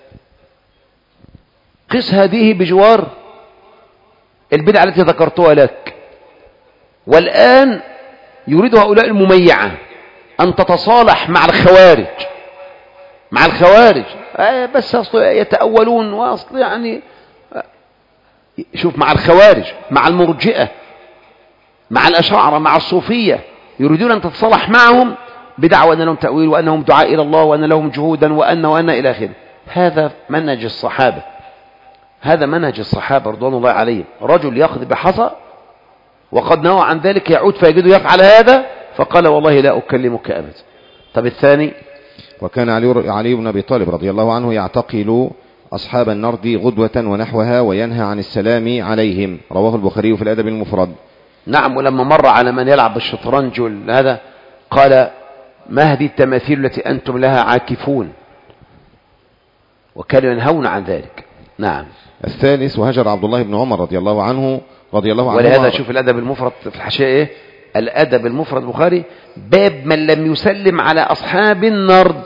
[SPEAKER 1] قس هذه بجوار البدعة التي ذكرتها لك. والآن يريد هؤلاء المميعة أن تتصالح مع الخوارج، مع الخوارج بس أصل يتأولون، وأصل يعني شوف مع الخوارج مع المرجئة مع الأشاعرة مع الصوفية يريدون أن تتصالح معهم بدعوى أن لهم تأويل وأنهم دعاء إلى الله وأن لهم جهودا وأن إلى آخره. هذا منهج الصحابة، هذا منهج الصحابة رضوان الله عليهم. رجل يأخذ بحصى وقد نهى عن ذلك يعود فيجده يفعل هذا فقال والله لا أكلمك أبدا. طب الثاني،
[SPEAKER 2] وكان علي بن أبي طالب رضي الله عنه يعتقل أصحاب النرد غدوة ونحوها وينهى عن السلام عليهم، رواه البخاري في الأدب المفرد.
[SPEAKER 1] نعم. ولما مر على من يلعب بالشطرنج هذا قال ما هذه التماثيل التي أنتم لها عاكفون، وكانوا ينهون عن ذلك. نعم.
[SPEAKER 2] الثالث، وهجر عبد الله بن عمر رضي الله عنه
[SPEAKER 1] ولهذا شوف الأدب المفرد في الحاشية إيه؟ الأدب المفرد البخاري باب من لم يسلم على أصحاب النرد،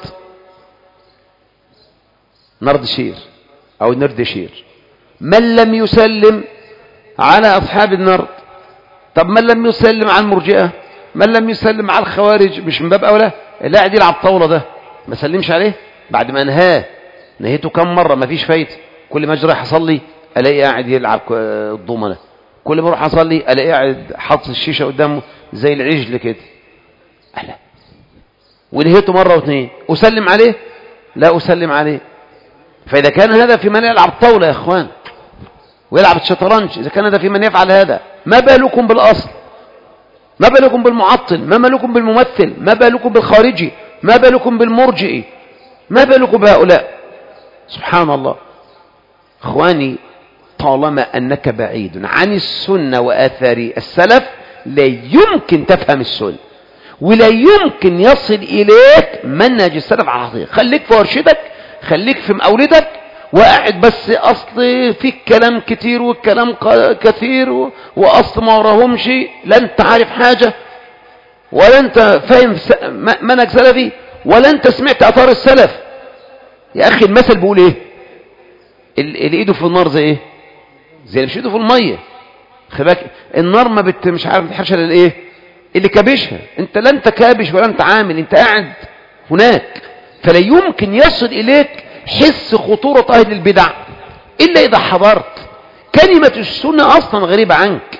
[SPEAKER 1] نرد شير أو نرد شير، من لم يسلم على أصحاب النرد. طب من لم يسلم على المرجئة، من لم يسلم على الخوارج، مش من باب أولى اللي قاعد يلعب طاولة ده ما سلمش عليه بعد ما نهيته كم مرة ما فيش فايدة. كل ما اجي رايح اصلي الاقي قاعد يلعب الضمنه، كل ما اروح اصلي الاقي قاعد حاطط الشيشه قدامه زي العجل كده. اهلا، ونهيته مره واثنين، اسلم عليه؟ لا اسلم عليه. فاذا كان هذا في من يلعب طاوله يا اخوان ويلعب الشطرنج، اذا كان هذا في من يفعل هذا، ما بالكم بالاصل؟ ما بالكم بالمعطل؟ ما بالكم بالممثل؟ ما بالكم بالخارجي؟ ما بالكم بالمرجئي؟ ما بالكم بهؤلاء؟ سبحان الله. اخواني، طالما انك بعيد عن السنة واثار السلف لا يمكن تفهم السنة ولا يمكن يصل اليك منهج السلف على الحقيقة. خليك في ورشتك، خليك في مقولتك وقاعد بس اصل فيك كلام كتير والكلام كثير واصل ما وراهمش، لا انت عارف حاجة ولا انت فاهم منهج سلفي ولا انت سمعت اثار السلف. يا اخي المثل بيقول ايه؟ اللي ايده في النار زي ايه؟ زي اللي مش ايده في الميه. خباك النار ما مش عارف تحرش الا الايه؟ اللي كابشها. انت لا انت كابش ولا انت عامل، انت قاعد هناك. فلا يمكن يصل اليك حس خطورة اهل البدع الا اذا حضرت. كلمة السنة اصلا غريبة عنك،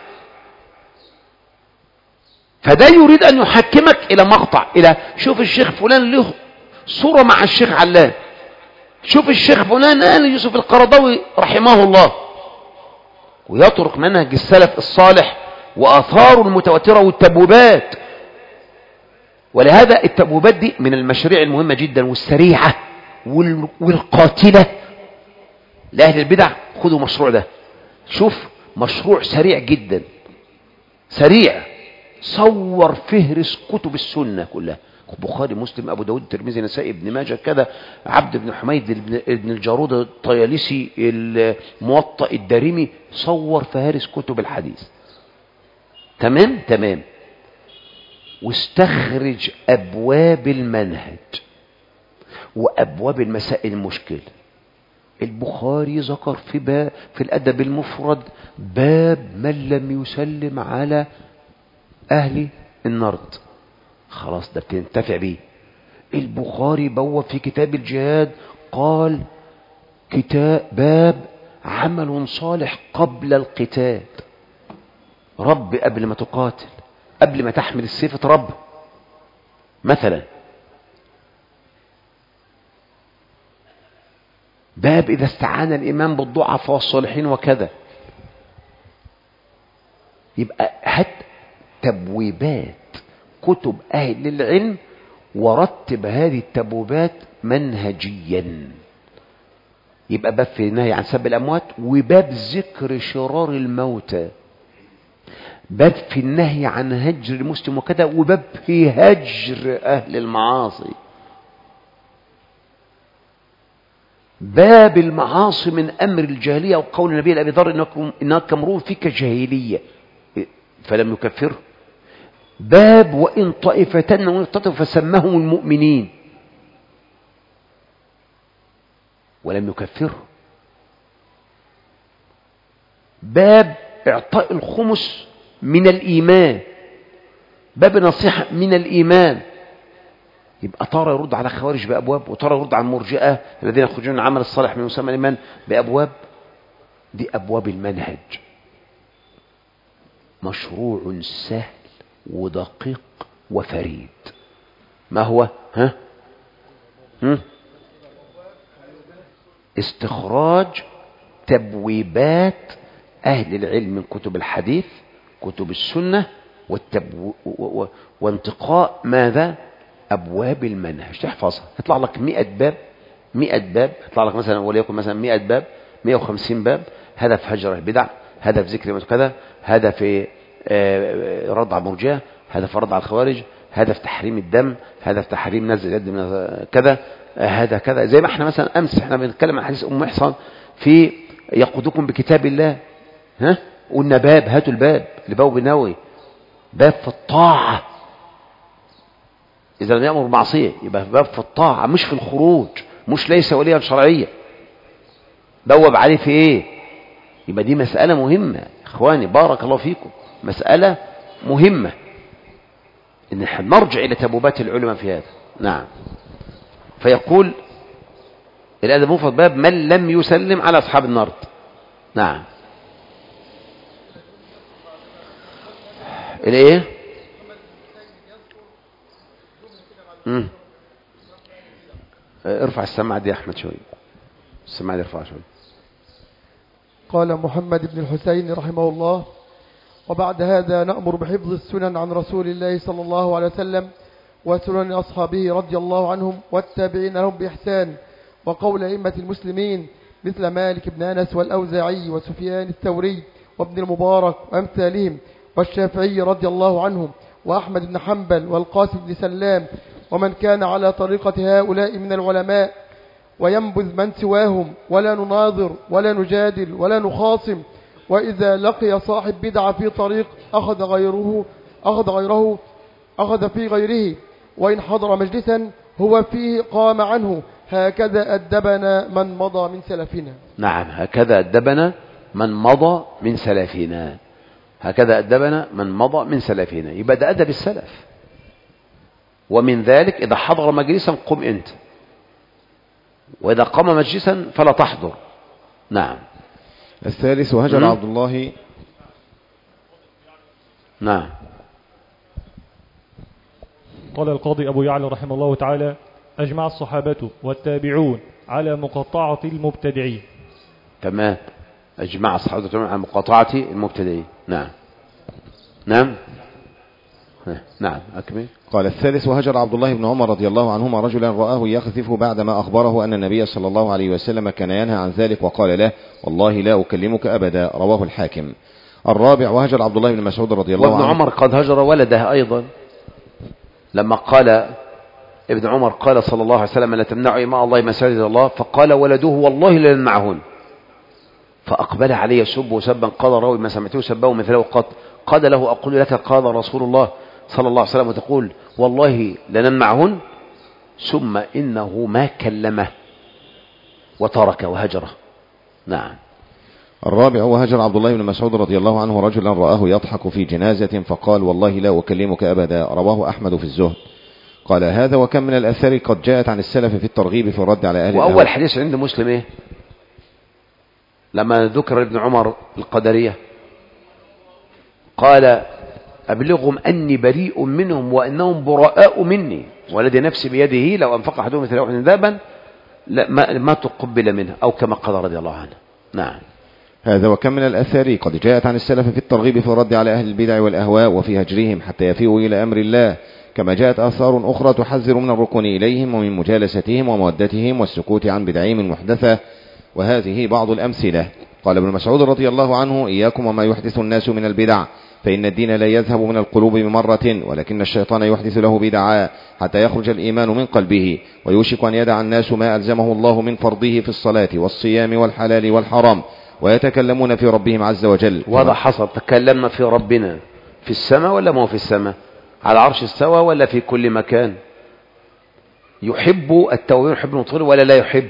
[SPEAKER 1] فده يريد ان يحكمك الى مقطع، الى شوف الشيخ فلان له صورة مع الشيخ علان، شوف الشيخ فلان آل يوسف القرضاوي رحمه الله، ويترك منهج السلف الصالح وآثاره المتواترة والتبويبات. ولهذا التبويبات دي من المشاريع المهمة جدا والسريعة والقاتلة لأهل البدع. خذوا مشروع ده، شوف مشروع سريع جدا، سريع، صور فهرس كتب السنة كلها، بخاري مسلم ابو داود الترمذي النسائي ابن ماجه كذا، عبد بن حميد ابن الجارود الطيالسي الموطأ الدارمي، صور فهارس كتب الحديث. تمام. واستخرج ابواب المنهج وابواب المسائل المشكله. البخاري ذكر في الادب المفرد باب من لم يسلم على اهل النرد، خلاص ده بتنتفع بيه. البخاري بوب في كتاب الجهاد قال باب عمل صالح قبل القتال، رب قبل ما تقاتل، قبل ما تحمل السيف ترب مثلا. باب إذا استعان الإمام بالضعفاء والصالحين وكذا. يبقى هات تبويبات كتب أهل العلم ورتب هذه التبويبات منهجيا. يبقى باب في نهي عن سب الأموات، وباب ذكر شرار الموتى، باب في النهي عن هجر المسلم وكذا، وباب في هجر أهل المعاصي. باب المعاصي من أمر الجاهلية، وقول النبي لأبي ذر إنك امرؤ فيك جاهلية فلم يكفره. باب وإن طائفتن وانقطعوا فسمهم المؤمنين ولم يكفره. باب إعطاء الخمس من الإيمان، باب نصيحة من الإيمان. يبقى ترى يرد على خوارج بأبواب، وترى يرد على المرجئة الذين يخرجون من العمل الصالح من مسمى الإيمان بأبواب. دي أبواب المنهج. مشروع سهل ودقيق وفريد. ما هو؟ استخراج تبويبات أهل العلم من كتب الحديث كتب السنة وانتقاء ماذا؟ أبواب المنهج تحفظها. يطلع لك 100 باب يطلع لك مثلا وليكن مثلا 100 باب 150 باب. هذا في هجر البدع، هذا في ذكر كذا، هذا في رد على المرجئة، هذا في رد على الخوارج، هذا في تحريم الدم، هذا في تحريم نزل اليد من كذا، هذا كذا. زي ما احنا مثلا امس احنا بنتكلم عن حديث ام محصن في يقودكم بكتاب الله. قلنا باب، هاتوا الباب لباب نووي، باب في الطاعة. إذا لم يأمر بالمعصية يبقى باب في الطاعة مش في الخروج، مش ليس وليا شرعية. بوب عليه في ايه؟ يبقى دي مسألة مهمة اخواني، بارك الله فيكم، مسألة مهمة ان احنا نرجع الى تبوبات العلماء في هذا. نعم. فيقول الادب المفرد باب من لم يسلم على اصحاب النار. نعم. الايه؟ ارفع السماعة دي يا احمد شوي، السماعة دي ارفعها شوي.
[SPEAKER 4] قال محمد بن الحسين رحمه الله: وبعد هذا نأمر بحفظ السنن عن رسول الله صلى الله عليه وسلم وسنن أصحابه رضي الله عنهم والتابعين لهم بإحسان، وقول أئمة المسلمين مثل مالك بن أنس والأوزاعي وسفيان الثوري وابن المبارك وأمثالهم، والشافعي رضي الله عنهم، وأحمد بن حنبل والقاسم بن سلام، ومن كان على طريقة هؤلاء من العلماء، وينبذ من سواهم، ولا نناظر ولا نجادل ولا نخاصم. وإذا لقي صاحب بدعة في طريق أخذ في غيره، وإن حضر مجلسا هو فيه قام عنه. هكذا أدبنا من مضى من سلفنا.
[SPEAKER 1] نعم، هكذا أدبنا من مضى من سلفنا. هكذا أدبنا من مضى من سلفنا. يبقى ده أدب السلف. ومن ذلك إذا حضر مجلسا قم أنت، وإذا قام مجلسا فلا تحضر. نعم.
[SPEAKER 2] الثالث وهجر عبد الله.
[SPEAKER 1] نعم.
[SPEAKER 3] قال القاضي أبو يعلى رحمه الله تعالى: أجمع الصحابة والتابعون على مقاطعة المبتدعين.
[SPEAKER 1] تمام. أجمع الصحابة على مقاطعة المبتدعين. نعم. نعم. نعم أكمل.
[SPEAKER 2] قال الثالث وهجر عبد الله بن عمر رضي الله عنهما رجلا رآه يخذف بعدما أخبره أن النبي صلى الله عليه وسلم كان ينهى عن ذلك، وقال له: والله لا أكلمك أبدا. رواه الحاكم. الرابع وهجر عبد الله بن مسعود رضي الله عنه.
[SPEAKER 1] وابن عمر قد هجر ولده أيضا، لما قال ابن عمر قال صلى الله عليه وسلم: لا تمنعوا إماء الله مساجد الله، فقال ولده: والله لا نمنعهن. فأقبل عليه يسب سبا، قال راوي: ما سمعته سبه مثله قط. قال له: أقول لك قال رسول الله صلى الله عليه وسلم وتقول والله لنمنعهن؟ ثم إنه ما كلمه وترك وهجره. نعم.
[SPEAKER 2] الرابع وهجر عبد الله بن مسعود رضي الله عنه رجلا رآه يضحك في جنازة فقال: والله لا أكلمك أبدا. رواه أحمد في الزهد. قال هذا وكم من الأثار قد جاءت عن السلف في الترغيب في الرد على أهل
[SPEAKER 1] وأول حديث عند مسلم إيه؟ لما ذكر ابن عمر القدرية قال: أبلغهم أني بريء منهم وأنهم براء مني، والذي نفسي بيده لو أنفق أحدهم مثل أحد ذهبا ما تقبل منه، أو كما قال رضي الله عنه. نعم.
[SPEAKER 2] هذا وكم من الأثار قد جاءت عن السلف في الترغيب في الرد على أهل البدع والأهواء وفي هجرهم حتى يفيئوا إلى أمر الله، كما جاءت آثار أخرى تحذر من الركون إليهم ومن مجالستهم ومودتهم والسكوت عن بدعهم المحدثة، وهذه بعض الأمثلة. قال ابن مسعود رضي الله عنه: إياكم وما يحدث الناس من البدع، فإن الدين لا يذهب من القلوب بمرة، ولكن الشيطان يحدث له بدعا حتى يخرج الإيمان من قلبه، ويوشك أن يدع الناس ما ألزمه الله من فرضه في الصلاة والصيام والحلال والحرام، ويتكلمون في ربهم عز وجل.
[SPEAKER 1] وهذا حصل. تكلمنا في ربنا في السماء ولا ما هو في السماء؟ على عرش استوى ولا في كل مكان؟ يحب التوابين يحب المطهرين ولا لا يحب؟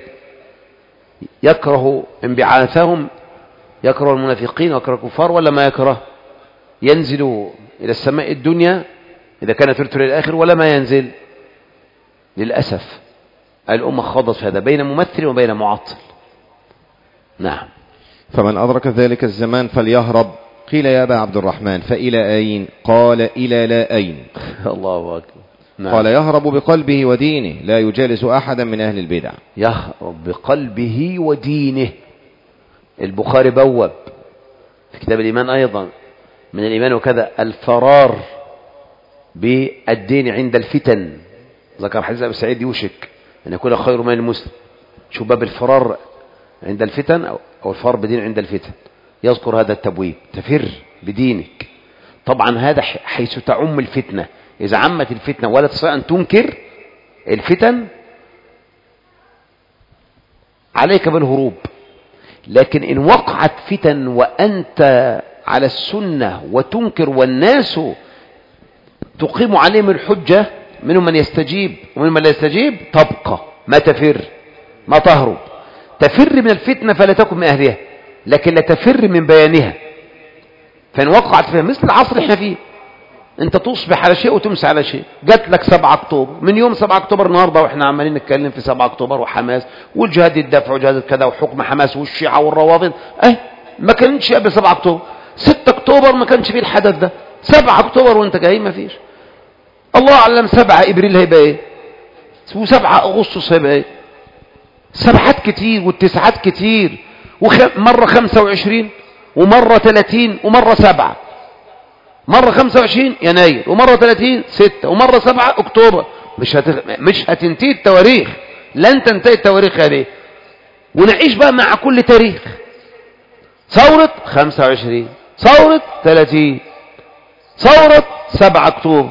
[SPEAKER 1] يكره انبعاثهم، يكره المنافقين ويكره الكفار ولا ما يكره؟ ينزل إلى السماء الدنيا إذا كان ترتر الآخر ولا ما ينزل؟ للأسف الأمة خاضت في هذا بين ممثل وبين معطل. نعم.
[SPEAKER 2] فمن أدرك ذلك الزمان فليهرب قيل يا أبا عبد الرحمن فإلى أين؟ قال إلى لا أين.
[SPEAKER 1] الله أكبر. نعم.
[SPEAKER 2] قال يهرب بقلبه ودينه لا يجالس أحدا من أهل البدع.
[SPEAKER 1] يهرب بقلبه ودينه. البخاري بوب في كتاب الإيمان أيضا من الإيمان وكذا الفرار بالدين عند الفتن. ذكر حديث أبي سعيد يوشك أن يكون خير من المسلم. شو باب الفرار عند الفتن أو الفرار بدين عند الفتن. يذكر هذا التبويب تفر بدينك. طبعا هذا حيث تعم الفتنة. إذا عمت الفتنة ولا تستطيع أن تنكر الفتن عليك بالهروب. لكن إن وقعت فتن وأنت على السنة وتنكر والناس تقيم عليهم الحجة منهم من يستجيب ومنهم من لا يستجيب تبقى ما تفر ما تهرب. تفر من الفتنة فلا تكن من أهلها لكن لا تفر من بيانها. فإن وقعت فيها مثل العصر احنا فيه انت تصبح على شيء وتمسي على شيء. جات لك 7 أكتوبر من يوم 7 أكتوبر النهارده واحنا عمالين نتكلم في 7 أكتوبر وحماس والجهاد الدفع وجهاد كذا وحكم حماس والشيعة والروافض. ما كانش قبل 7 أكتوبر. 6 أكتوبر ما كانش فيه الحدث ده. 7 أكتوبر وانت جاي ما فيش. الله أعلم 7 إبريل هيبقى ايه و7 أغسطس هيبقى ايه. سبعات كتير والتسعات كتير مرة 25 ومرة 30 ومرة 7. مرة 25 يناير ومرة 30 6 ومرة 7 أكتوبر. مش هتنتهي التواريخ. لن تنتهي التواريخ هذه. ونعيش بقى مع كل تاريخ. ثورة 25 ثورة 30 ثورة 7 أكتوبر.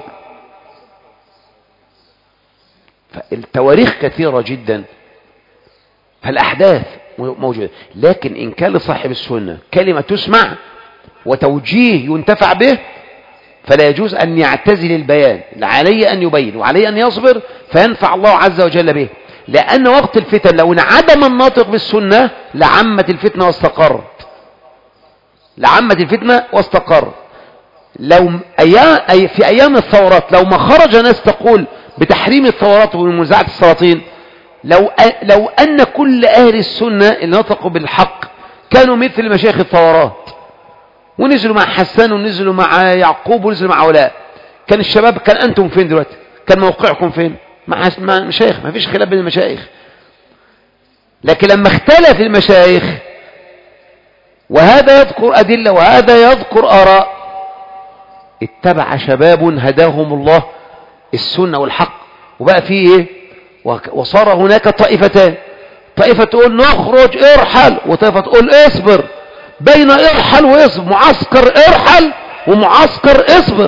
[SPEAKER 1] فالتواريخ كثيرة جدا. فالأحداث موجودة. لكن إن كان لصاحب السنة كلمة تسمع وتوجيه ينتفع به فلا يجوز أن يعتزل البيان. عليه أن يبين وعليه أن يصبر فينفع الله عز وجل به. لأن وقت الفتن لو انعدم الناطق بالسنة لعمت الفتنة واستقرت. لعمت الفتنة واستقرت. لو في أيام الثورات لو ما خرج ناس تقول بتحريم الثورات ومنزعة السلاطين لو أن كل أهل السنة اللي نطقوا بالحق كانوا مثل مشايخ الثورات ونزلوا مع حسان ونزلوا مع يعقوب ونزلوا مع علاء كان الشباب كان أنتم فين دلوقتي؟ كان موقعكم فين؟ مع مشايخ. ما فيش خلاف بين المشايخ. لكن لما اختلف المشايخ وهذا يذكر أدلة وهذا يذكر آراء اتبع شباب هداهم الله السنة والحق وبقى فيه ايه وصار هناك طائفتان. طائفة تقول نخرج ارحل وطائفة تقول اصبر. بين ارحل واصبر معسكر ارحل ومعسكر اصبر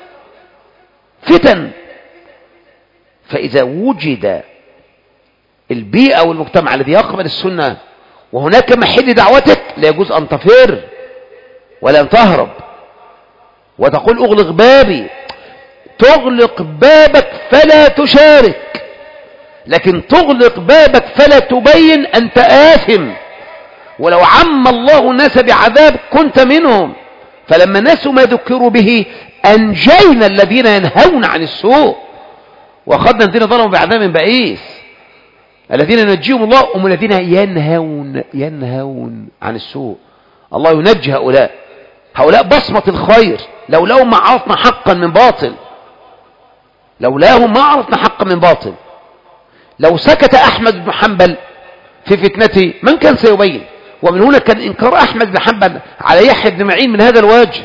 [SPEAKER 1] فتن. فإذا وجد البيئة والمجتمع الذي يقبل السنة وهناك محل دعوتك لا يجوز أن تفر ولا أن تهرب وتقول أغلق بابي. تغلق بابك فلا تشارك لكن تغلق بابك فلا تبين أنت آثم. ولو عم الله الناس بعذاب كنت منهم. فلما نسوا ما ذكروا به أنجينا الذين ينهون عن السوء وأخذنا الذين ظلموا بعذاب بئيس. الذين ينجيهم الله هم الذين ينهون عن السوء. الله ينجي هؤلاء بصمة الخير. لولاهم ما عرفنا حقا من باطل. لولاهم ما عرفنا حقا من باطل. لو سكت أحمد بن حنبل في فتنته من كان سيبين؟ ومن هنا كان إنكار أحمد بن حنبل على يحيى بن معين من هذا الوجه.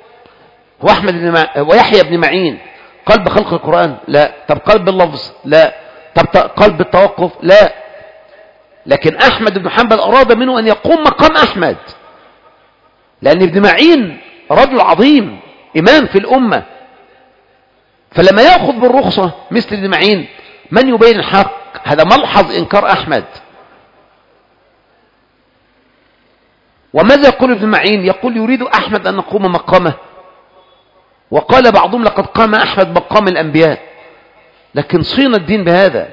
[SPEAKER 1] ويحيى بن معين قال بخلق القرآن لا. طب قال باللفظ لا. طب قال بالتوقف لا. لكن أحمد بن حنبل أراد منه أن يقوم مقام أحمد لأن ابن معين رجل عظيم إمام في الأمة. فلما يأخذ بالرخصة مثل ابن معين من يبين الحق؟ هذا ملحظ إنكار أحمد. وماذا يقول ابن معين؟ يقول يريد أحمد أن نقوم مقامه. وقال بعضهم لقد قام أحمد مقام الأنبياء. لكن صين الدين بهذا.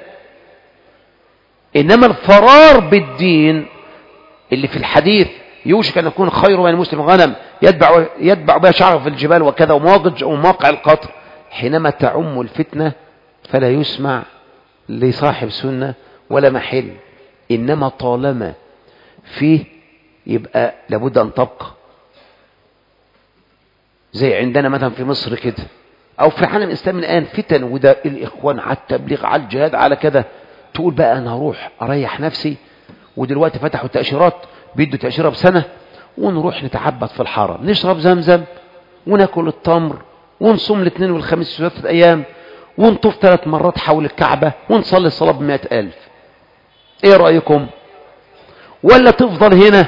[SPEAKER 1] إنما الفرار بالدين اللي في الحديث يوشك أن يكون خير من المسلم غنم يتبع بها شعره في الجبال وكذا ومواقع القطر. حينما تعم الفتنة فلا يسمع لصاحب سنة ولا محل. إنما طالما فيه يبقى لابد أن تبقى. زي عندنا مثلا في مصر كده او في عالم الاسلام الان فتن، وده الاخوان على التبليغ على الجهاد على كده، تقول بقى انا هروح اريح نفسي، ودلوقتي فتحوا التأشيرات بيدوا تأشيرة بسنة، ونروح نتعبد في الحرم، نشرب زمزم وناكل التمر ونصوم الاثنين والخميس 3 أيام ونطوف 3 مرات حول الكعبة ونصلي الصلاة ب100,000. ايه رأيكم؟ ولا تفضل هنا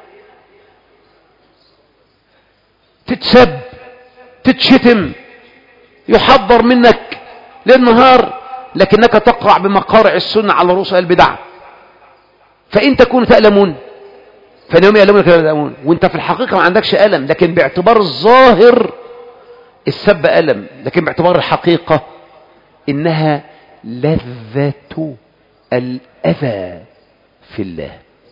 [SPEAKER 1] تتسب تتشتم يحضر منك للنهار، لكنك تقرع بمقارع السنة على رؤوس البدع، فإن تكونوا تألمون فاليوم يألمون كما تألمون، وانت في الحقيقة ما عندكش ألم، لكن باعتبار الظاهر السب ألم، لكن باعتبار الحقيقة إنها لذة الأذى في الله.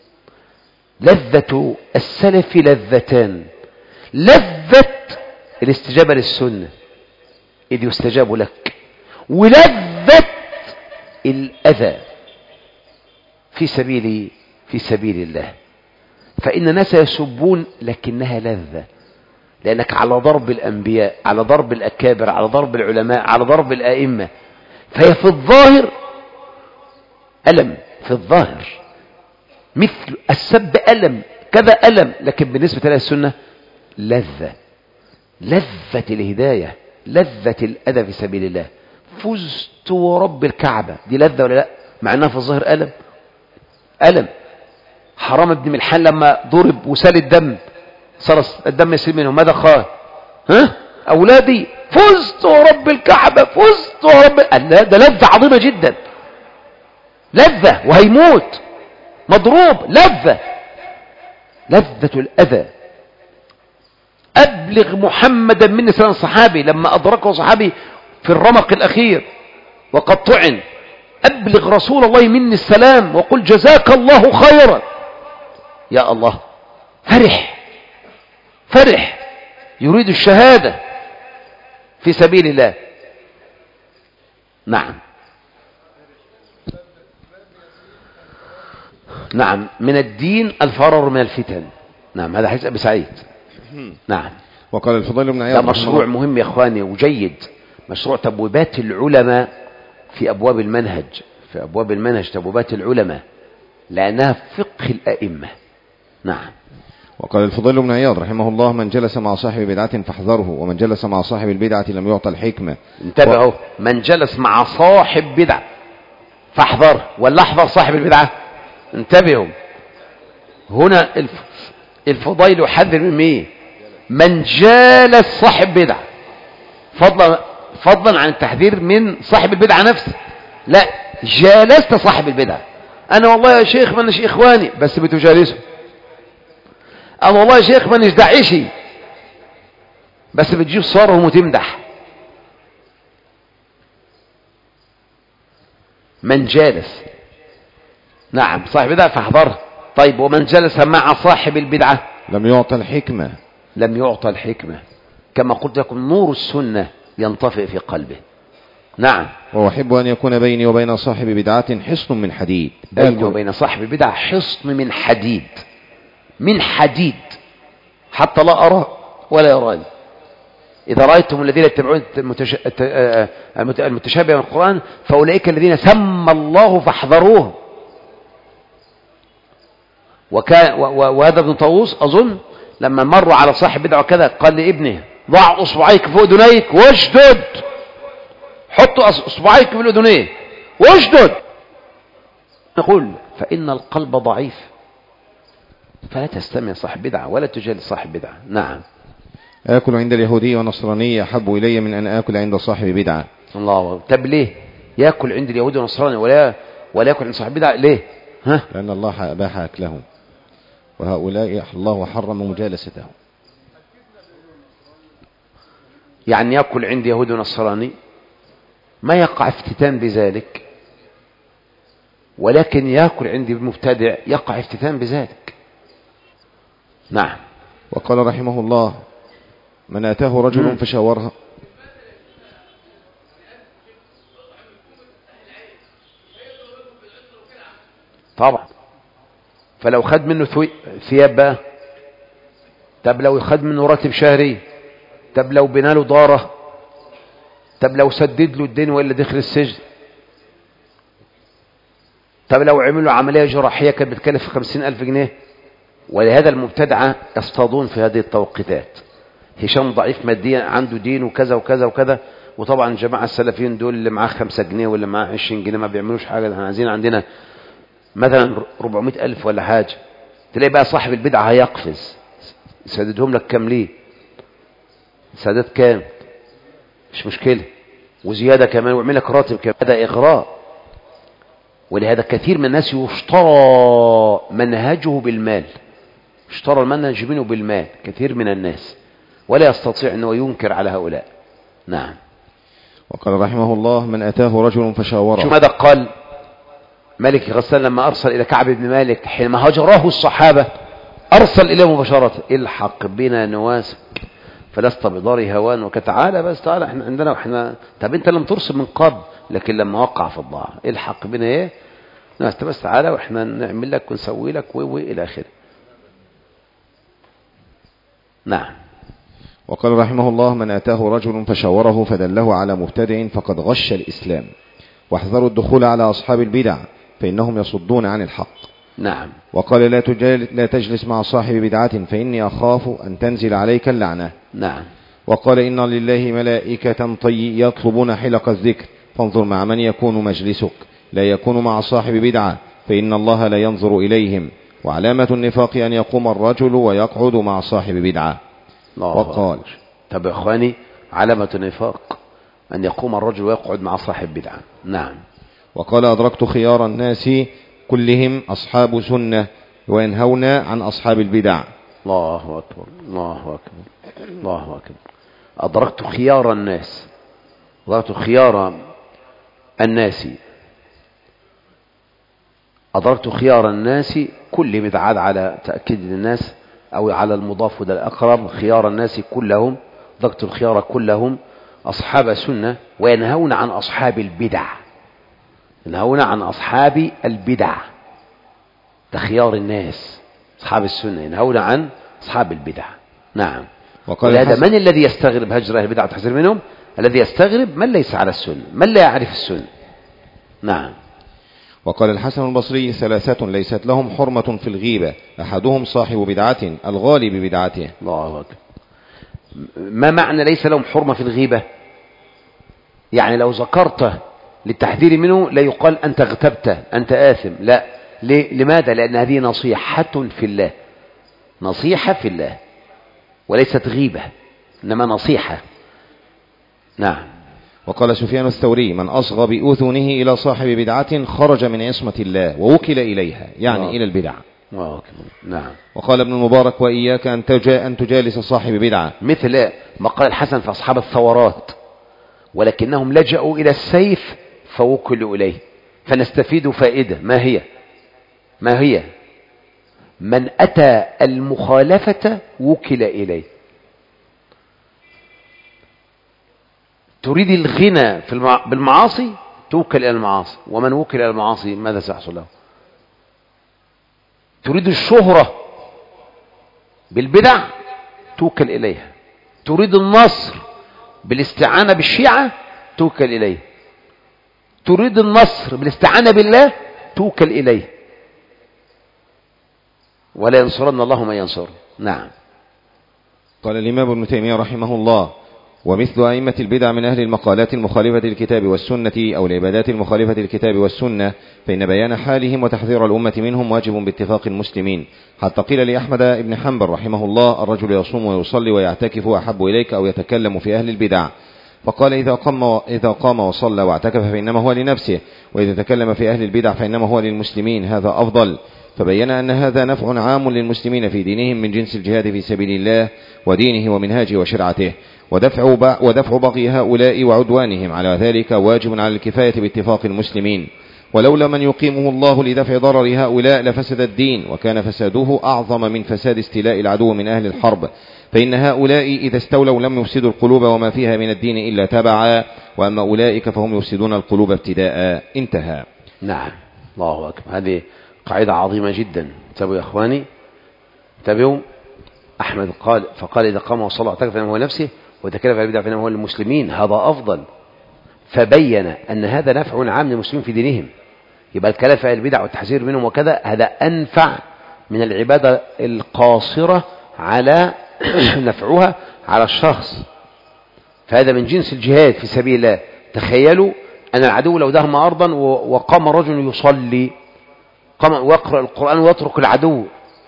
[SPEAKER 1] لذة السلف لذتان: لذة الاستجابة للسنة إذ يستجاب لك، ولذة الأذى في سبيل الله. فإن الناس يسبون لكنها لذة، لأنك على ضرب الأنبياء، على ضرب الأكابر، على ضرب العلماء، على ضرب الآئمة، فهي في الظاهر ألم، في الظاهر مثل السب ألم كذا ألم، لكن بالنسبة لها السنة لذة الهداية، لذة الأذى في سبيل الله. فزت ورب الكعبة، دي لذة ولا لا؟ مع أنها في الظاهر ألم. حرام بن ملحان لما ضرب وسال الدم، صار الدم يسيل منه، ماذا قال؟ أولادي فزت ورب الكعبة، فزت ورب ده لذة عظيمة جدا، لذة وهيموت مضروب، لذة الأذى. أبلغ محمدا مني سنة صحابي لما أدركه صحابي في الرمق الأخير وقد طعن، أبلغ رسول الله مني السلام وقل جزاك الله خيرا. يا الله، فرح يريد الشهادة في سبيل الله. نعم من الدين الفرار من الفتن. نعم هذا حديث أبي سعيد. نعم.
[SPEAKER 2] وقال الفضيل بن عياض:
[SPEAKER 1] ده مشروع مهم يا اخواني وجيد، مشروع تبويبات العلماء في أبواب المنهج، تبويبات العلماء لأنها فقه الأئمة. نعم.
[SPEAKER 2] وقال الفضيل بن عياض رحمه الله: من جلس مع صاحب بدعة فاحذره، ومن جلس مع صاحب البدعة لم يعطى الحكمة.
[SPEAKER 1] انتبهوا، من جلس مع صاحب بدعة فاحذره، ولا احذر صاحب البدعة. انتبهوا، هنا الفضيل يحذر من مين؟ من جالس صاحب بدعة، فضلا عن التحذير من صاحب البدعة نفسه. لا، جالست صاحب البدعة. انا والله يا شيخ مانيش اخواني، بس بتجالسه. انا والله يا شيخ مانيش داعشي، بس بتجيب صورهم وتمدح. من جالس نعم صاحب بدعة فاحذره. طيب ومن جلس مع صاحب البدعة
[SPEAKER 2] لم يعطى الحكمة،
[SPEAKER 1] كما قلت لكم نور السنة ينطفئ في قلبه. نعم.
[SPEAKER 2] وأحب أن يكون بيني وبين صاحب بدعة حصن من حديد.
[SPEAKER 1] بيني وبين صاحب البدعة حصن من حديد حتى لا أرى ولا يراني. إذا رأيتم الذين يتبعون المتشابه من القرآن فأولئك الذين سمى الله فاحذروه. وهذا ابن طاووس أظن لما مروا على صاحب بدعة كذا قال لابنه: ضع أصبعيك فوق أذنيك واشدد، حط أصبعيك في الأذنين واشدد. نقول فإن القلب ضعيف، فلا تستمع صاحب بدعة ولا تجالس صاحب بدعة. نعم.
[SPEAKER 2] آكل عند اليهودي والنصراني أحب إلي من أن آكل عند صاحب بدعة.
[SPEAKER 1] الله. طب ليه يأكل عند اليهودي والنصراني ولا يأكل عند صاحب بدعة؟ ليه؟
[SPEAKER 2] لأن الله أباح أكلهم، وهؤلاء الله حرم مجالستهم.
[SPEAKER 1] يعني يأكل عند يهودي ونصراني ما يقع افتتان بذلك، ولكن يأكل عند مبتدع يقع افتتان بذلك. نعم.
[SPEAKER 2] وقال رحمه الله: من أتاه رجل فشاورها.
[SPEAKER 1] طبعا. فلو خد منه ثياب بقى، طب لو خد منه راتب شهري طب لو بنى له داره، طب لو سدد له الدين وإلا دخل السجن، طب لو عمل له عملية جراحية كانت بتكلف 50,000 جنيه. ولهذا المبتدعة يصطادون في هذه التوقيتات. هشام ضعيف ماديا، عنده دين وكذا وكذا وكذا، وطبعا الجماعة السلفيين دول اللي معاه 5 جنيه واللي معاه 20 جنيه ما بيعملوش حاجة. احنا عايزين عندنا مثلا 400,000 ولا حاجة، تلاقي بقى صاحب البدعة هيقفز يسددهم لك كاملين، سداد كام مش مشكلة، وزيادة كمان، ويعمل لك راتب كمان. هذا إغراء. ولهذا كثير من الناس يشترى منهجه بالمال، اشترى المنهج منه بالمال كثير من الناس، ولا يستطيع أنه ينكر على هؤلاء. نعم.
[SPEAKER 2] وقال رحمه الله: من أتاه رجل فشاوره.
[SPEAKER 1] شو ماذا قال مالك غسان لما أرسل إلى كعب بن مالك حينما هجره الصحابة؟ أرسل إليه مباشرة: الحق بنا نواسك فلست بضاري هوان. وكتعالى بس تعالى احنا عندنا واحنا، طب انت لم ترسل من قبل، لكن لما وقع في الضاعة الحق بنا ايه ناس، بس تعالى واحنا نعمل لك ونسوي لك الى اخره. نعم.
[SPEAKER 2] وقال رحمه الله: من أتاه رجل فشاوره فدله على مبتدع فقد غش الإسلام، واحذروا الدخول على أصحاب البدع فإنهم يصدون عن الحق.
[SPEAKER 1] نعم.
[SPEAKER 2] وقال: لا تجلس مع صاحب بدعة فإني أخاف أن تنزل عليك اللعنة.
[SPEAKER 1] نعم.
[SPEAKER 2] وقال: إن لله ملائكة يطلبون حلق الذكر، فانظر مع من يكون مجلسك، لا يكون مع صاحب بدعة فإن الله لا ينظر إليهم. وعلامة النفاق أن يقوم الرجل ويقعد مع صاحب بدعة. وقال:
[SPEAKER 1] طب يا إخواني، علامة النفاق أن يقوم الرجل ويقعد مع صاحب بدعة. نعم.
[SPEAKER 2] وقال: أدركت خيار الناس كلهم أصحاب سنة وينهون عن أصحاب البدع.
[SPEAKER 1] الله أكبر الله أكبر الله أكبر. أدركت خيار الناس، أدركت خيار الناس، أدركت خيار الناس كل بدعة على تأكيد الناس أو على المضاف إلى الأقرب. خيار الناس كلهم، أدركت الخيار كلهم أصحاب سنة وينهون عن أصحاب البدع، ينهون عن أصحاب البدع. ده خيار الناس أصحاب السنة، ينهون عن أصحاب البدع. نعم. ولهذا من الذي يستغرب هجر أهل البدع وتحذير منهم؟ الذي يستغرب من ليس على السنة، من لا يعرف السنة. نعم.
[SPEAKER 2] وقال الحسن البصري: 3 ليست لهم حرمة في الغيبة، أحدهم صاحب بدعة الغالي ببدعته.
[SPEAKER 1] الله أكبر. ما معنى ليس لهم حرمة في الغيبة؟ يعني لو ذكرته للتحذير منه لا يقال أنت اغتبت أنت آثم، لا. لماذا؟ لأن هذه نصيحة في الله، نصيحة في الله وليست غيبة، إنما نصيحة. نعم.
[SPEAKER 2] وقال سفيان الثوري: من أصغى بأذنه إلى صاحب بدعة خرج من عصمة الله ووكل إليها، يعني إلى البدع.
[SPEAKER 1] نعم.
[SPEAKER 2] وقال ابن المبارك: وإياك أن تجالس صاحب بدعة،
[SPEAKER 1] مثل ما قال الحسن في أصحاب الثورات: ولكنهم لجأوا إلى السيف فوكلوا إليه. فنستفيد فائدة. ما هي؟ من أتى المخالفة وكل إليه. تريد الغنى بالمعاصي توكل إلى المعاصي، ومن وكل إلى المعاصي ماذا سيحصل له؟ تريد الشهرة بالبدع توكل إليها. تريد النصر بالاستعانة بالشيعة توكل إليه. تريد النصر بالاستعانة بالله توكل إليه. ولا ينصرن الله من ينصر. نعم.
[SPEAKER 2] قال الإمام ابن تيمية رحمه الله: ومثل أئمة البدع من أهل المقالات المخالفة للكتاب والسنة أو العبادات المخالفة للكتاب والسنة، فإن بيان حالهم وتحذير الأمة منهم واجب باتفاق المسلمين. حتى قيل لأحمد بن حنبل رحمه الله: الرجل يصوم ويصلي ويعتكف أحب إليك أو يتكلم في أهل البدع؟ فقال: إذا قام وصلى واعتكف فإنما هو لنفسه، وإذا تكلم في أهل البدع فإنما هو للمسلمين، هذا أفضل. فبين أن هذا نفع عام للمسلمين في دينهم من جنس الجهاد في سبيل الله ودينه ومنهاجه وشرعته، ودفع بغي هؤلاء وعدوانهم على ذلك واجب على الكفاية باتفاق المسلمين. ولولا من يقيمه الله لدفع ضرر هؤلاء لفسد الدين، وكان فساده أعظم من فساد استيلاء العدو من أهل الحرب، فإن هؤلاء إذا استولوا لم يفسدوا القلوب وما فيها من الدين إلا تبعا، وأما أولئك فهم يفسدون القلوب ابتداء. انتهى.
[SPEAKER 1] نعم. الله أكبر. هذه قاعدة عظيمة جدا. انتبهوا يا إخواني، انتبهوا. أحمد فقال: إذا قام وصلى واعتكف فإنما هو نفسه، وتكلف على البدع فإنما هو للمسلمين، هذا أفضل. فبين أن هذا نفع عام للمسلمين في دينهم، يبقى الكلام في البدع والتحذير منهم وكذا هذا أنفع من العبادة القاصرة على نفعها على الشخص. فهذا من جنس الجهاد في سبيل الله. تخيلوا أن العدو لو دهم أرضا وقام رجل يصلي، قام ويقرأ القرآن ويترك العدو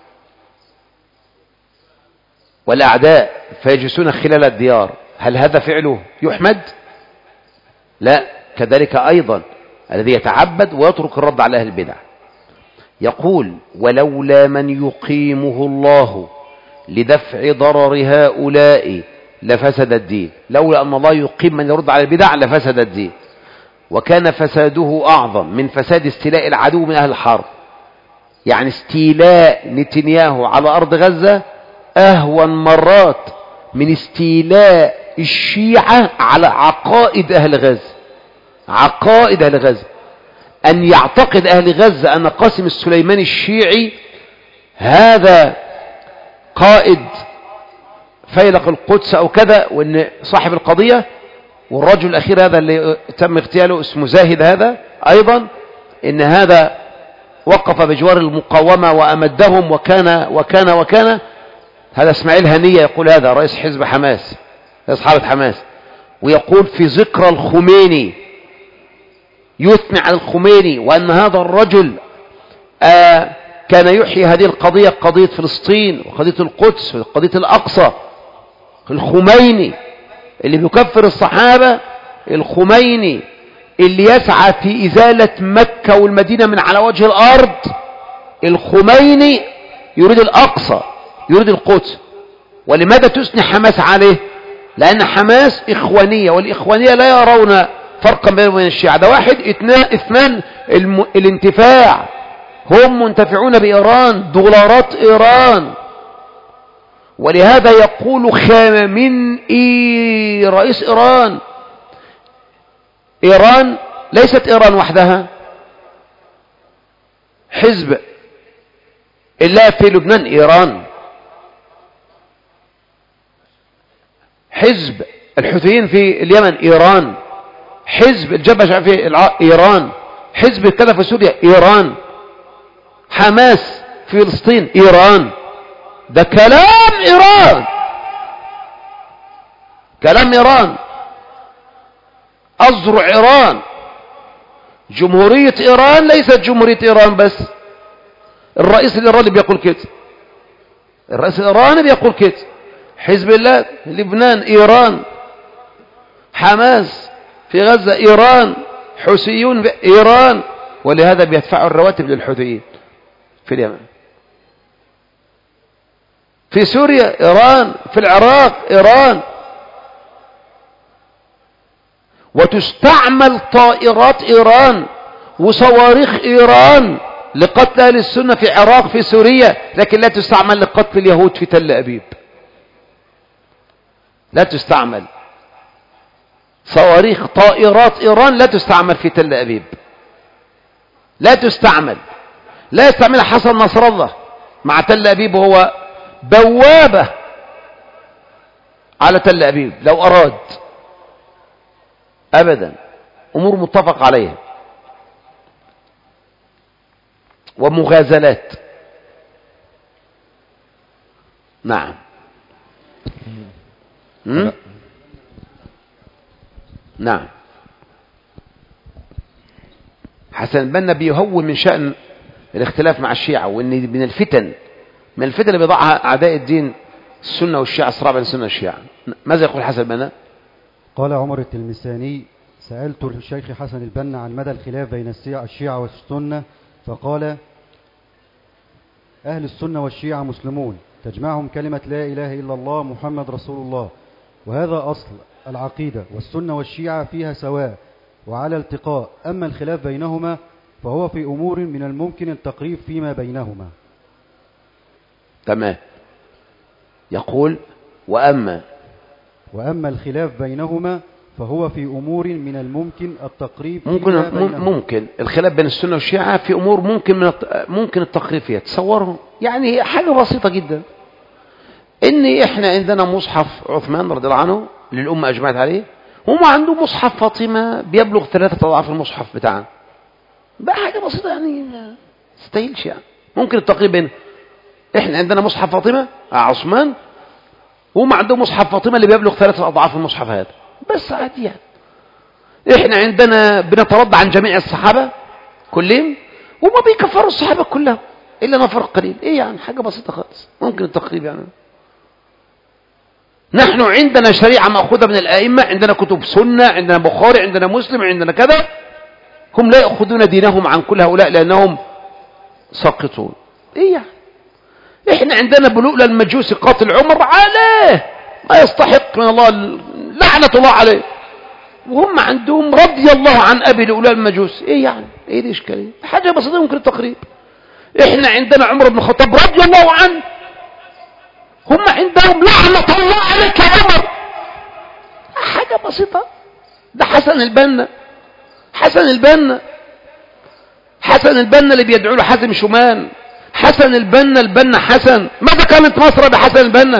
[SPEAKER 1] والأعداء فيجلسون خلال الديار، هل هذا فعله يحمد؟ لا. كذلك أيضا الذي يتعبد ويترك الرد على أهل البدع. يقول ولولا من يقيمه الله لدفع ضرر هؤلاء لفسد الدين. لولا أن الله يقيم من يرد على البدع لفسد الدين، وكان فساده أعظم من فساد استيلاء العدو من أهل الحرب. يعني استيلاء نتنياهو على أرض غزة أهون مرات من استيلاء الشيعة على عقائد أهل غزة. عقائد أهل غزة، أن يعتقد أهل غزة أن قاسم السليماني الشيعي هذا قائد فيلق القدس أو كذا، وأن صاحب القضية، والرجل الأخير هذا اللي تم اغتياله اسمه زاهد هذا أيضا، إن هذا وقف بجوار المقاومة وأمدهم وكان هذا اسماعيل هنية يقول هذا رئيس حزب حماس، رئيس حركة حماس، ويقول في ذكرى الخميني، يثني على الخميني وأن هذا الرجل كان يحيي هذه القضية، قضية فلسطين وقضية القدس وقضية الأقصى. الخميني اللي بيكفر الصحابة، الخميني اللي يسعى في إزالة مكة والمدينة من على وجه الأرض، الخميني يريد الأقصى، يريد القدس. ولماذا تثني حماس عليه؟ لأن حماس إخوانية، والإخوانية لا يرون فرقا بين وبين الشيعة. ده واحد اثنان الانتفاع، هم منتفعون بإيران، دولارات إيران. ولهذا يقول خامنئي رئيس إيران، إيران ليست إيران وحدها، حزب الله في لبنان إيران، حزب الحوثيين في اليمن إيران، حزب الجبهة في إيران، حزب كذا في سوريا إيران، حماس في فلسطين إيران. ده كلام إيران، كلام إيران، أذرع إيران. جمهورية إيران ليست جمهورية إيران بس، الرئيس الإيراني بيقول كده، الرئيس الإيراني بيقول كده، حزب الله لبنان إيران، حماس في غزة إيران، حوثيون إيران. ولهذا بيدفعوا الرواتب للحوثيين في اليمن، في سوريا إيران، في العراق إيران. وتستعمل طائرات إيران وصواريخ إيران لقتل أهل السنة في العراق في سوريا، لكن لا تستعمل لقتل اليهود في تل أبيب. لا تستعمل صواريخ طائرات إيران، لا تستعمل في تل أبيب، لا تستعمل، لا يستعمل حسن نصر الله مع تل أبيب، وهو بوابة على تل أبيب لو أراد. أبدا، أمور متفق عليها ومغازلات. نعم. نعم. حسن البنا بيهون من شأن الاختلاف مع الشيعة، وان من الفتن اللي بيضعها أعداء الدين السنة والشيعة، الصراع بين السنة والشيعة. ماذا يقول حسن البنا؟
[SPEAKER 5] قال عمر التلمساني: سألت الشيخ حسن البنا عن مدى الخلاف بين الشيعة والسنة، فقال: أهل السنة والشيعة مسلمون، تجمعهم كلمة لا إله إلا الله محمد رسول الله، وهذا أصل العقيدة، والسنة والشيعة فيها سواء وعلى التقاء، أما الخلاف بينهما فهو في أمور من الممكن التقريب فيما بينهما.
[SPEAKER 1] تمام. يقول وأما
[SPEAKER 5] الخلاف بينهما فهو في أمور من الممكن التقريب فيما بينهما.
[SPEAKER 1] ممكن الخلاف بين السنة والشيعة في أمور ممكن التقريب فيها. تصوروا يعني حاجة بسيطة جدا، إن إحنا عندنا مصحف عثمان رضي الله عنه اللي الأمة أجمعت عليه، هم عنده مصحف فاطمة بيبلغ 3 أضعاف المصحف بتاعنا. بقى حاجة بسيطة يعني، ما تستاهلش يعني. ممكن التقريب هنا، احنا عندنا مصحف فاطمة عثمان، وهم عندهم مصحف فاطمة اللي بيبلغ 3 أضعاف المصحف هذا، بس عادي يعني. احنا عندنا بنترضى عن جميع الصحابة كلهم، وما بيكفروا الصحابة كلهم إلا نفر قليل. ايه يعني، حاجة بسيطة خالص، ممكن التقريب يعني. نحن عندنا شريعة مأخوذة من الآئمة، عندنا كتب سنة، عندنا بخاري، عندنا مسلم، عندنا كذا. هم لا يأخذون دينهم عن كل هؤلاء لأنهم ساقطون. ايه يعني، احنا عندنا بلؤل المجوسي قاتل عمر عليه ما يستحق من الله لعنة الله عليه، وهم عندهم رضي الله عن أبي لؤلؤ المجوسي. ايه يعني، ايه دي اشكالية؟ حاجة بسيطة ممكن التقريب. احنا عندنا عمر بن الخطاب رضي الله عنه، هم عندهم لعنة الله عليك يا عمر. حاجة بسيطة. ده حسن البنا، حسن البنا اللي بيدعو له حازم شومان. حسن البنا حسن. ماذا كانت مصر بحسن البنا؟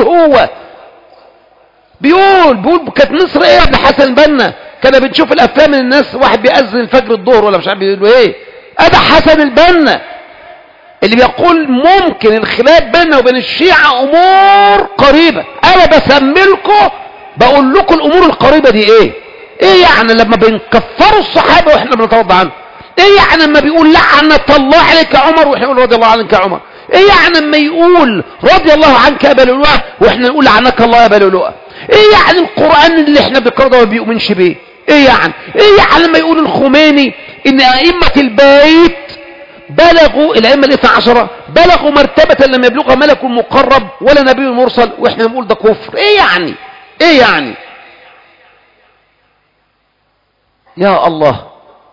[SPEAKER 1] بيقول كانت مصر ايه قبل حسن البنا؟ كان بنشوف الافلام من الناس واحد بيأذن الفجر الظهر ولا مش عارف بيقولوا ايه. ده حسن البنا اللي بيقول ممكن الخلاف بيننا وبين الشيعة امور قريبة. انا بسملكم بقول لكم الامور القريبة دي ايه يعني لما بنكفروا الصحابة واحنا بنتوضى عنه؟ ايه يعني لما بيقول لعنة الله عليك يا عمر واحنا نقول رضي الله عنك يا عمر؟ ايه يعني لما يقول رضي الله عنك يا ابا لؤلؤ واحنا نقول لعنك الله يا ابا لؤلؤ؟ ايه يعني القرآن اللي احنا بنقراه ده ما بيؤمنش بيه؟ ايه يعني لما يقول الخميني ان ائمة البيت بلغوا الائمة الاثنى عشرة بلغوا مرتبة لم يبلغها ملك مقرب ولا نبي مرسل واحنا نقول ده كفر؟ ايه يعني يا الله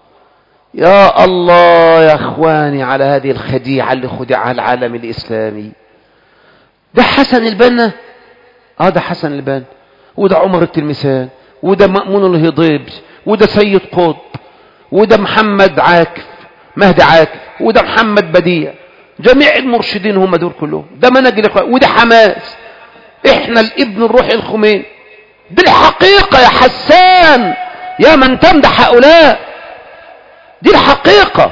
[SPEAKER 1] يا اخواني على هذه الخديعة اللي خدعها العالم الاسلامي. ده حسن البنا، ده حسن البنا، وده عمر التلمسان، وده مأمون الهضيبي، وده سيد قطب، وده محمد عاكف مهدي عاكف، وده محمد بديع. جميع المرشدين هم دول كلهم. ده منهج الاخوان، وده حماس. احنا الابن الروحي الخميني. دي الحقيقة يا حسان، يا من تمدح هؤلاء، دي الحقيقة.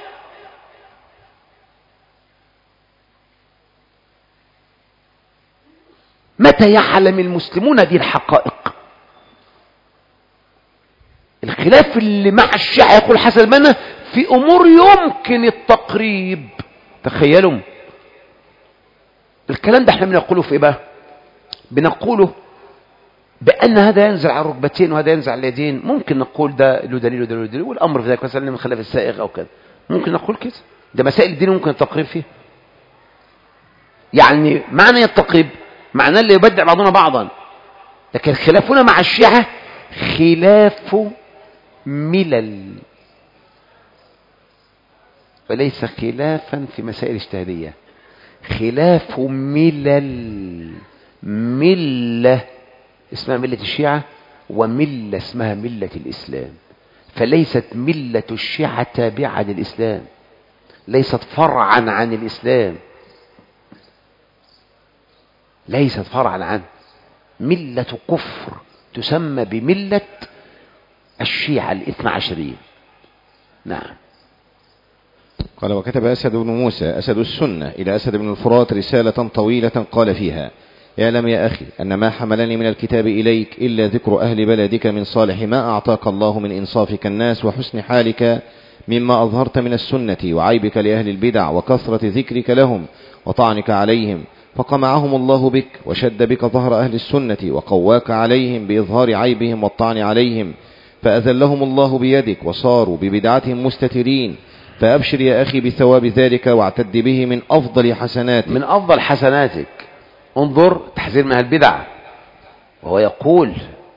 [SPEAKER 1] متى يعلم المسلمون دي الحقائق؟ الخلاف اللي مع الشيعة يقول حسن البنا في امور يمكن التقريب. تخيلوا الكلام ده احنا بنقوله في ايه بقى؟ بنقوله بان هذا ينزل على الركبتين وهذا ينزل على اليدين. ممكن نقول ده له دليل وده له دليل، والامر في ذلك مثلا من خلاف السائغ او كذا. ممكن نقول كده. ده مسائل الدين ممكن التقريب فيها. يعني معنى التقريب معناه اللي يبدع بعضنا بعضا. لكن خلافنا مع الشيعة خلاف ملل وليس خلافا في مسائل اجتهادية. خلاف ملة اسمها ملة الشيعة، وملة اسمها ملة الإسلام. فليست ملة الشيعة تابعة للإسلام، ليست فرعا عن الإسلام، ليست فرعا عنه. ملة كفر تسمى بملة الشيعة الاثنى عشرية. نعم.
[SPEAKER 2] قال: وكتب أسد بن موسى أسد السنة إلى أسد بن الفرات رسالة طويلة قال فيها: اعلم يا أخي أن ما حملني من الكتاب إليك إلا ذكر أهل بلدك من صالح ما أعطاك الله من إنصافك الناس وحسن حالك مما أظهرت من السنة، وعيبك لأهل البدع وكثرة ذكرك لهم وطعنك عليهم، فقمعهم الله بك وشد بك ظهر أهل السنة وقواك عليهم بإظهار عيبهم والطعن عليهم، فأذلهم الله بيدك وصاروا ببدعتهم مستترين. فأبشر يا أخي بثواب ذلك واعتد به من أفضل حسناتك.
[SPEAKER 1] من أفضل حسناتك. انظر تحذير من البدع، وهو يقول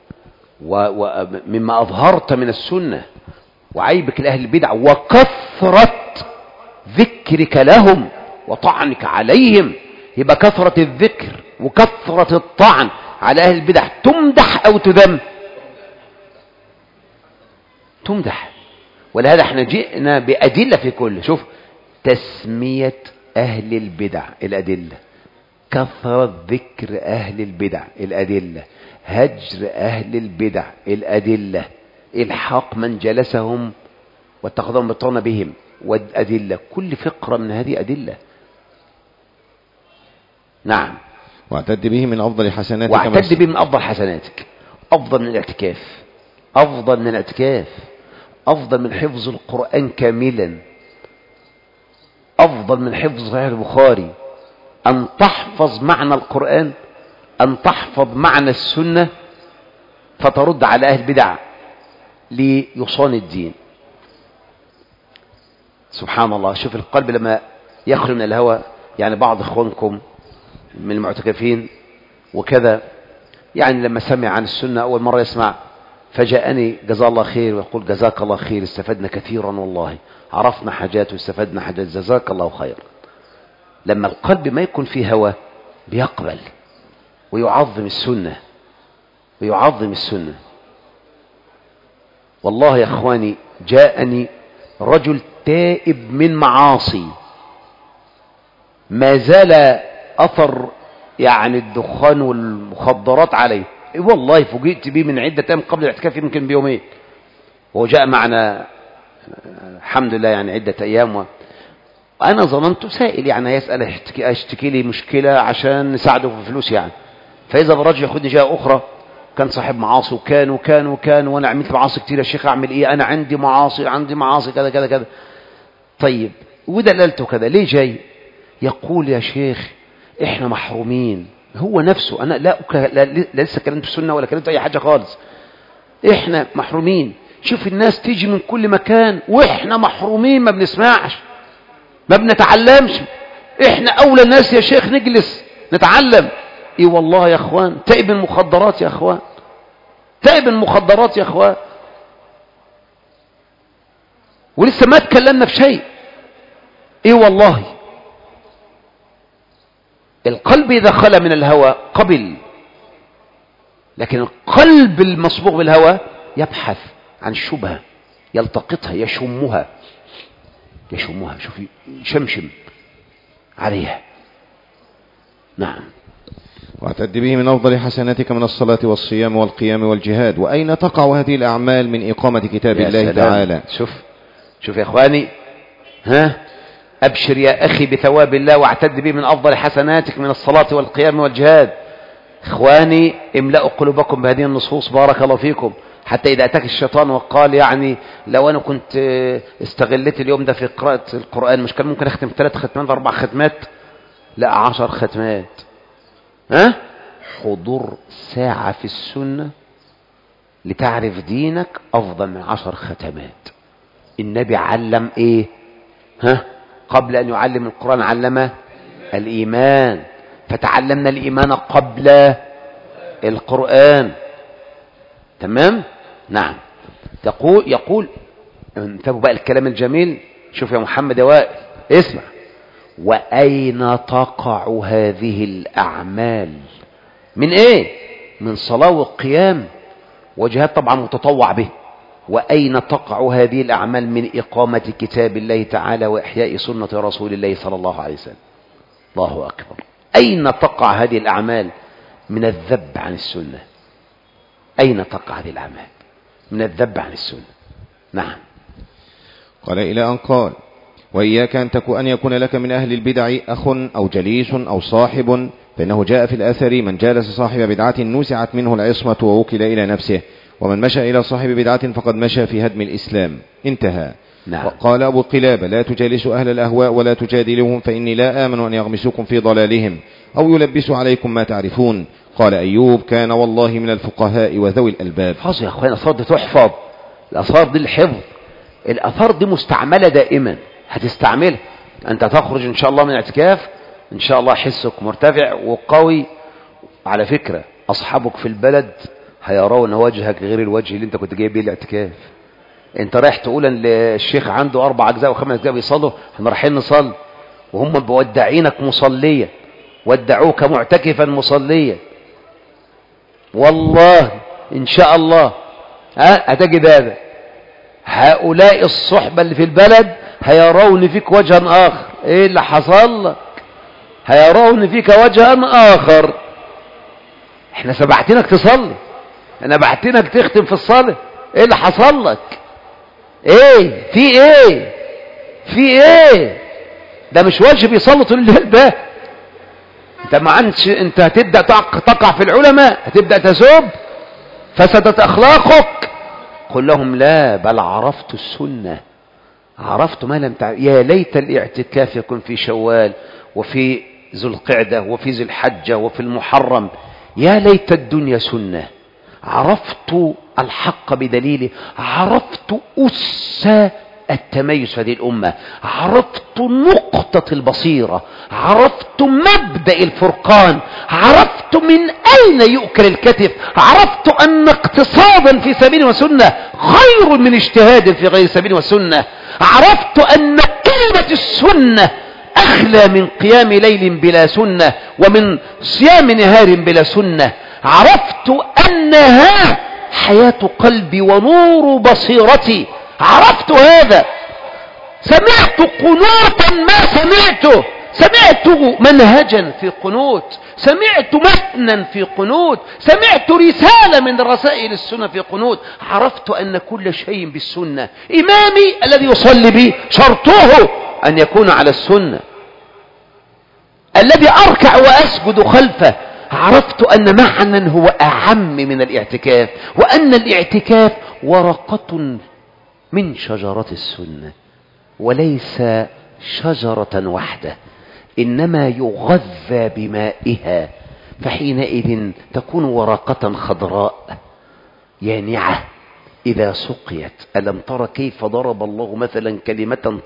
[SPEAKER 1] ومما أظهرت من السنة وعيبك لأهل البدع وكثرة ذكرك لهم وطعنك عليهم. يبقى كثرة الذكر وكثرة الطعن على أهل البدع تمدح أو تذم؟ تمدح. ولهذا احنا جئنا بأدلة في كل. شوف تسمية أهل البدع، الأدلة كثرة ذكر أهل البدع الأدلة، هجر أهل البدع الأدلة، إلحاق من جلسهم واتخذهم بطرنا بهم والأدلة. كل فقرة من هذه أدلة. نعم.
[SPEAKER 2] واعتد به من أفضل حسناتك.
[SPEAKER 1] واعتد به من أفضل حسناتك، أفضل من الاعتكاف، أفضل من الاعتكاف، أفضل من حفظ القرآن كاملا، أفضل من حفظ صحيح البخاري. أن تحفظ معنى القرآن، أن تحفظ معنى السنة، فترد على أهل البدع ليصان الدين. سبحان الله. شوف القلب لما يخلو من الهوى. يعني بعض إخوانكم من المعتكفين وكذا، يعني لما سمع عن السنة أول مرة يسمع، فجاءني جزاه الله خير ويقول جزاك الله خير، استفدنا كثيرا والله، عرفنا حاجات واستفدنا حاجات، جزاك الله خير. لما القلب ما يكون فيه هوى بيقبل ويعظم السنة، ويعظم السنة. والله يا اخواني جاءني رجل تائب من معاصي، ما زال اثر يعني الدخان والمخدرات عليه. والله فوجئت به من عدة ايام قبل الاعتكاف، يمكن بيومين، وهو جاء معنا الحمد لله يعني عدة ايام. انا ظننت سائل يعني هيسأل اشتكي لي مشكلة عشان نساعده في فلوس يعني. فاذا بالرجل ياخدني جهة اخرى، كان صاحب معاصي وكان وانا عملت معاصي كتير يا شيخ، اعمل ايه؟ انا عندي معاصي كذا كذا كذا. طيب ودللته كذا، ليه جاي؟ يقول يا شيخ احنا محرومين. هو نفسه، انا لا لسه كلمت في السنه ولا كلمت اي حاجه خالص. احنا محرومين. شوف الناس تيجي من كل مكان واحنا محرومين، ما بنسمعش، ما بنتعلمش. احنا اولى الناس يا شيخ نجلس نتعلم. ايه والله يا اخوان، تائب المخدرات يا اخوان، تائب المخدرات يا اخوان، ولسه ما اتكلمنا في شيء. ايه والله القلب اذا خلى من الهوى قبل، لكن القلب المصبوغ بالهوى يبحث عن الشبهة، يلتقطها، يشمها، شوفي شمشم عليها. نعم.
[SPEAKER 2] واعتد به من أفضل حسناتك من الصلاة والصيام والقيام والجهاد. وأين تقع هذه الأعمال من إقامة كتاب الله تعالى؟
[SPEAKER 1] شوف يا إخواني، أبشر يا أخي بثواب الله، واعتد به من أفضل حسناتك من الصلاة والقيام والجهاد. إخواني املأوا قلوبكم بهذه النصوص، بارك الله فيكم. حتى إذا أتاك الشيطان وقال يعني لو أنا كنت استغلت اليوم ده في قراءة القرآن، مش كان ممكن أختم 3 ختمات 4 ختمات؟ لا 10 ختمات. حضور ساعة في السنة لتعرف دينك أفضل من 10 ختمات. النبي علم إيه؟ قبل أن يعلم القرآن علم الإيمان، فتعلمنا الإيمان قبل القرآن. تمام؟ نعم. يقول انتبهوا بقى الكلام الجميل. شوف يا محمد يا وائل اسمع. وأين تقع هذه الأعمال؟ من إيه؟ من صلاة وقيام وجهاد طبعا متطوع به. وأين تقع هذه الأعمال؟ من إقامة كتاب الله تعالى وإحياء سنة رسول الله صلى الله عليه وسلم. الله أكبر. أين تقع هذه الأعمال؟ من الذب عن السنة. أين تقع هذه الأعمال؟ من الذب عن السنة. نعم.
[SPEAKER 2] قال إلى أن قال وإياك أن يكون لك من أهل البدع أخ أو جليس أو صاحب، فإنه جاء في الأثر من جالس صاحب بدعة نزعت منه العصمة ووكل إلى نفسه، ومن مشى إلى صاحب بدعة فقد مشى في هدم الإسلام. انتهى.
[SPEAKER 1] نعم.
[SPEAKER 2] قال أبو قلابة لا تجالسوا أهل الأهواء ولا تجادلهم، فإني لا آمن أن يغمسوكم في ضلالهم أو يلبسوا عليكم ما تعرفون. قال أيوب كان والله من الفقهاء وذوي الألباب.
[SPEAKER 1] حفظ يا أخوان، الأثار دي تحفظ، الأثار دي الحفظ، الأثار دي مستعملة دائما، هتستعملها. أنت تخرج إن شاء الله من الاعتكاف إن شاء الله حسك مرتفع وقوي. على فكرة أصحابك في البلد هيرون وجهك غير الوجه اللي أنت كنت جايب بيه الاعتكاف. أنت رايح تقول أن الشيخ عنده 4 أجزاء و5 أجزاء بيصلوا، احنا رايحين نصلي، وهم بودعينك مصليا، ودعوك معتكفا مصليا. والله إن شاء الله هتجد هذا. هؤلاء الصحبة اللي في البلد هيرون فيك وجها آخر. إيه اللي حصل لك؟ هيرون فيك وجها آخر. احنا سبعتينك تصلي، انا بعتينك تختم في الصلاة، ايه اللي حصل لك؟ ايه في ايه في ايه؟ ده مش واجب يصلي طول الليل ده. انت ما عندش، انت هتبدأ تقع في العلماء، هتبدأ تسب، فسدت اخلاقك. قل لهم لا، بل عرفت السنة، عرفت ما لم تعرف. يا ليت الاعتكاف يكون في شوال وفي ذو القعدة وفي ذي الحجة وفي المحرم. يا ليت الدنيا سنة. عرفت الحق بدليله، عرفت أس التميز في هذه الأمة، عرفت نقطة البصيرة، عرفت مبدأ الفرقان، عرفت من أين يؤكل الكتف، عرفت أن اقتصادا في سبيل وسنة خير من اجتهاد في غير سبيل وسنة، عرفت أن كلمة السنة أخلى من قيام ليل بلا سنة ومن صيام نهار بلا سنة، عرفت أنها حياة قلبي ونور بصيرتي، عرفت هذا. سمعت قنوتا ما سمعته، سمعت منهجا في قنوت، سمعت متنا في قنوت، سمعت رسالة من رسائل السنة في قنوت. عرفت أن كل شيء بالسنة. إمامي الذي يصلي بي شرطه أن يكون على السنة، الذي أركع وأسجد خلفه. عرفت أن معنى هو أعم من الاعتكاف، وأن الاعتكاف ورقة من شجرة السنة وليس شجرة واحدة، إنما يغذى بمائها، فحينئذ تكون ورقة خضراء يانعة إذا سقيت. ألم تر كيف ضرب الله مثلا كلمة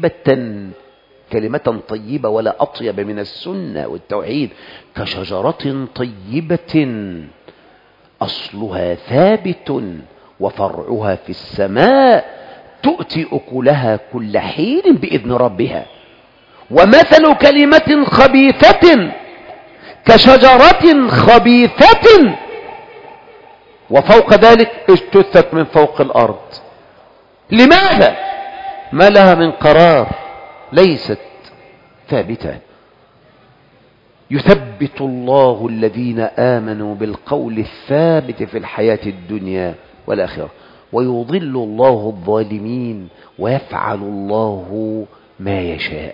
[SPEAKER 1] طيبة ولا أطيب من السنة والتوحيد، كشجرة طيبة أصلها ثابت وفرعها في السماء تؤتي أكلها كل حين بإذن ربها. ومثل كلمة خبيثة كشجرة خبيثة وفوق ذلك اجتثت من فوق الأرض. لماذا؟ ما لها من قرار، ليست ثابتة. يثبت الله الذين آمنوا بالقول الثابت في الحياة الدنيا والآخرة، ويضل الله الظالمين ويفعل الله ما يشاء.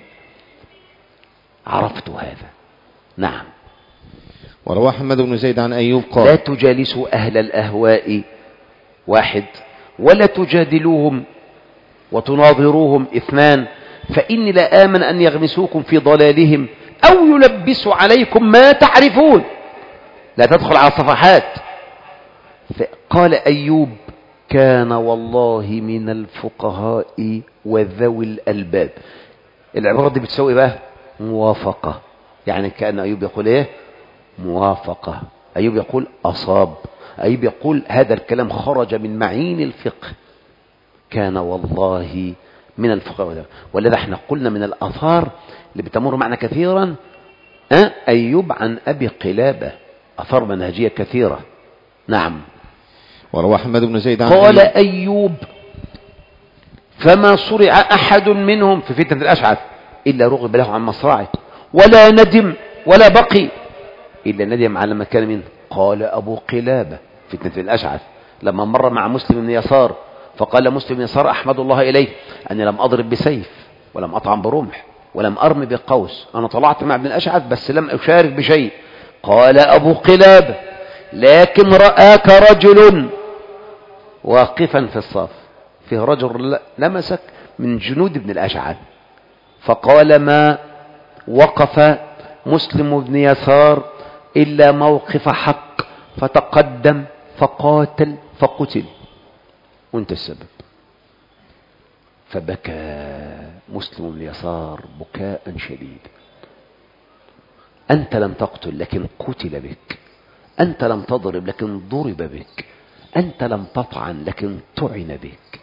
[SPEAKER 1] عرفت هذا. نعم.
[SPEAKER 2] وروى حماد بن زيد عن أيوب قال:
[SPEAKER 1] لا تجالسوا أهل الأهواء واحد، ولا تجادلوهم وتناظروهم اثنان، فإني لا آمن أن يغمسوكم في ضلالهم أو يلبسوا عليكم ما تعرفون. لا تدخل على صفحات. قال أيوب: كان والله من الفقهاء وذوي الألباب. العبارة دي بتسوي بقى موافقة، يعني كأن أيوب يقول إيه؟ موافقة. أيوب يقول أصاب، أيوب يقول هذا الكلام خرج من معين الفقه. كان والله من الفقهاء، ولذا احنا قلنا من الآثار اللي بتمر معنا كثيرا أيوب عن أبي قلابة، آثار منهجية كثيرة. نعم.
[SPEAKER 2] وروى حماد بن زيد عن
[SPEAKER 1] قال أيوب: فما صرع أحد منهم في فتنة الأشعث إلا رغب له عن مصرعه، ولا ندم ولا بقي إلا ندم على ما كان منه. قال أبو قلابة فتنة الأشعث لما مر مع مسلم بن يسار، فقال مسلم بن يسار: أحمد الله إليه أني لم أضرب بسيف ولم أطعم برمح ولم أرمي بقوس، أنا طلعت مع ابن الأشعث بس لم أشارك بشيء. قال أبو قلابة: لكن رآك رجل واقفا في الصف، فيه رجل لمسك من جنود ابن الأشعث، فقال: ما وقف مسلم بن يسار إلا موقف حق، فتقدم فقاتل فقتل وانت السبب. فبكى مسلم بن يسار بكاء شديدا. أنت لم تقتل لكن قتل بك، أنت لم تضرب لكن ضرب بك، أنت لم تطعن لكن طعن بك.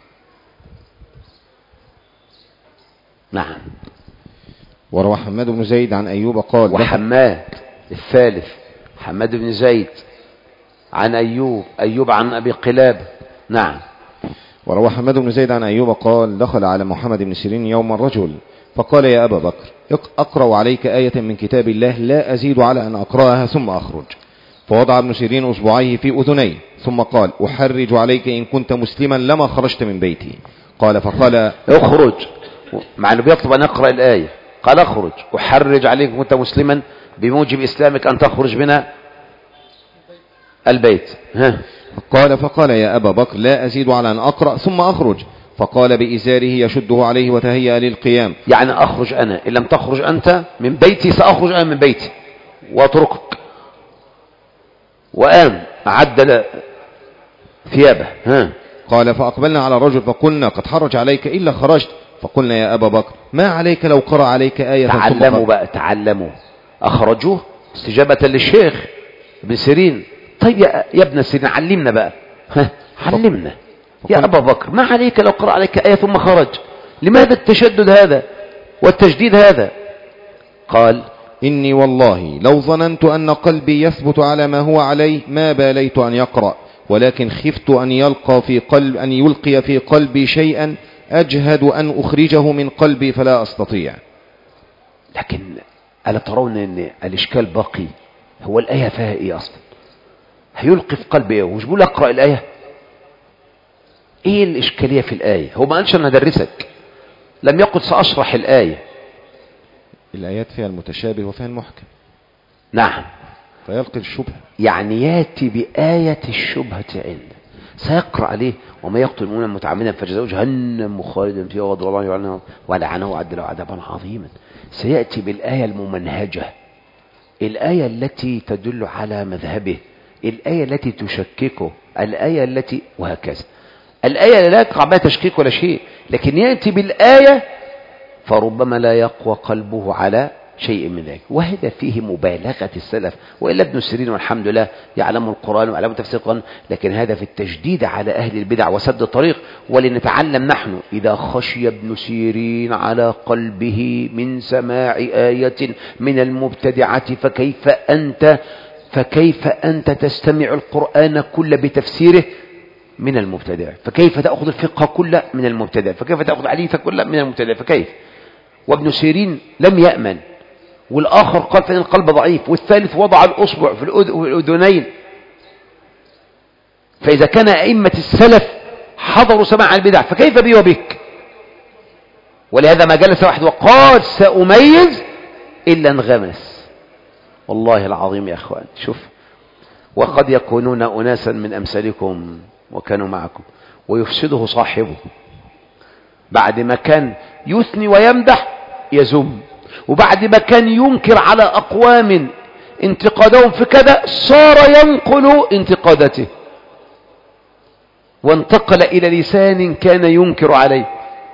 [SPEAKER 1] نعم.
[SPEAKER 2] وروى حماد بن زيد عن أيوب قال:
[SPEAKER 1] وحماد الثالث حماد بن زيد عن أيوب عن أبي قلابة. نعم.
[SPEAKER 2] وروى حماد بن زيد عن أيوب قال: دخل على محمد بن سيرين يوم الرجل فقال يا أبا بكر أقرأ عليك آية من كتاب الله لا أزيد على أن أقرأها ثم أخرج. فوضع ابن سيرين أصبعيه في أذنيه ثم قال أحرج عليك إن كنت مسلما لما خرجت من بيتي. فقال
[SPEAKER 1] اخرج، مع انه بيطلب ان اقرأ الآية، قال اخرج احرج عليك إن كنت مسلما بموجب اسلامك ان تخرج من البيت.
[SPEAKER 2] فقال يا أبا بكر لا أزيد على أن أقرأ ثم أخرج. فقال بإزاره يشده عليه وتهيأ للقيام.
[SPEAKER 1] يعني أخرج أنا، إن لم تخرج أنت من بيتي سأخرج أنا من بيتي وأتركك. وقام عدل ثيابه.
[SPEAKER 2] قال فأقبلنا على الرجل فقلنا قد حرج عليك إلا خرجت. فقلنا يا أبا بكر ما عليك لو قرأ عليك آية.
[SPEAKER 1] تعلموا بقى، تعلموا. أخرجوه استجابة للشيخ ابن سيرين. طيب يا ابن سيرين علمنا بقى، علمنا يا أبا بكر ما عليك لو قرأ عليك آية ثم خرج، لماذا التشدد هذا والتجديد هذا؟ قال
[SPEAKER 2] إني والله لو ظننت أن قلبي يثبت على ما هو عليه ما باليت أن يقرأ، ولكن خفت أن يلقي في قلبي شيئا أجهد أن أخرجه من قلبي فلا أستطيع.
[SPEAKER 1] لكن ألا ترون أن الإشكال باقي؟ هو الآية فيها إيه أصلا؟ هيلقي في قلبي إيه؟ ومش بقول أقرأ الآية؟ إيه الإشكالية في الآية؟ هو ما قالش أنا هدرسك، لم يقل سأشرح الآية.
[SPEAKER 2] الآيات فيها المتشابه وفيها المحكم.
[SPEAKER 1] نعم.
[SPEAKER 2] فيلقي الشبهة، يعني
[SPEAKER 1] ياتي بآية الشبهة عنده، سيقرأ عليه وما يقتل مؤمنا متعمدا فجزاؤه جهنم خالدا فيها وغضب الله عليه ولعنه وأعد له عذابا عظيما. سيأتي بالآية الممنهجة، الآية التي تدل على مذهبه، الآية التي تشككه، الآية التي وهكذا. الآية لا يقع بها تشكيك ولا شيء، لكن يأتي بالآية فربما لا يقوى قلبه على شيء من ذلك. وهذا فيه مبالغة السلف، وإلا ابن سيرين والحمد لله يعلم القرآن ويعلم تفسير القرآن، لكن هذا في التجديد على أهل البدع وسد الطريق. ولنتعلم نحن إذا خشي ابن سيرين على قلبه من سماع آية من المبتدعة فكيف أنت تستمع القرآن كل بتفسيره من المبتدع؟ فكيف تأخذ الفقه كله من المبتدع؟ فكيف تأخذ الحديث كله من المبتدع؟ فكيف؟ وابن سيرين لم يأمن، والآخر قال فإن القلب ضعيف، والثالث وضع الأصبع في الأذنين. فإذا كان أئمة السلف حضروا سماع البدع فكيف بي وبك؟ ولهذا ما جلس واحد وقال سأميز إلا انغمس. والله العظيم يا أخوان، شوف، وقد يكونون أناسا من أمثالكم وكانوا معكم ويفسده صاحبه، بعد ما كان يثني ويمدح يذم، وبعد ما كان ينكر على أقوام انتقادهم في كذا صار ينقل انتقادته، وانتقل إلى لسان كان ينكر عليه،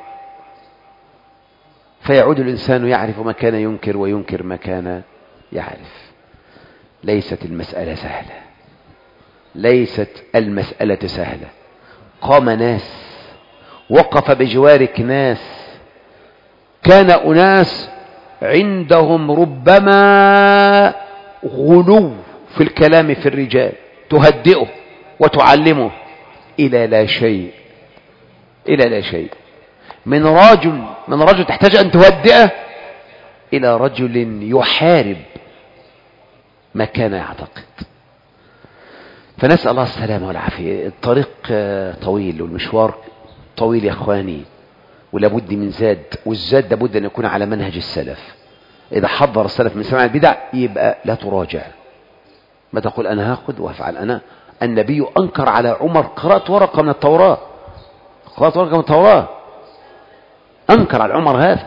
[SPEAKER 1] فيعود الإنسان يعرف ما كان ينكر وينكر ما كان يعرف. ليست المسألة سهلة، ليست المسألة سهلة. قام ناس، وقف بجوارك ناس، كان أناس عندهم ربما غلو في الكلام في الرجال، تهدئه وتعلمه إلى لا شيء، إلى لا شيء. من رجل تحتاج أن تهدئه إلى رجل يحارب ما كان يعتقد. فنسأل الله السلامة والعافية. الطريق طويل والمشوار طويل يا أخواني، ولابد من زاد، والزاد لابد أن يكون على منهج السلف. إذا حضر السلف من سماع البدع يبقى لا تراجع، ما تقول أنا هاخذ وأفعل. أنا النبي أنكر على عمر قراءة ورقة من التوراة، قراءة ورقة من التوراة، أنكر على عمر هذا.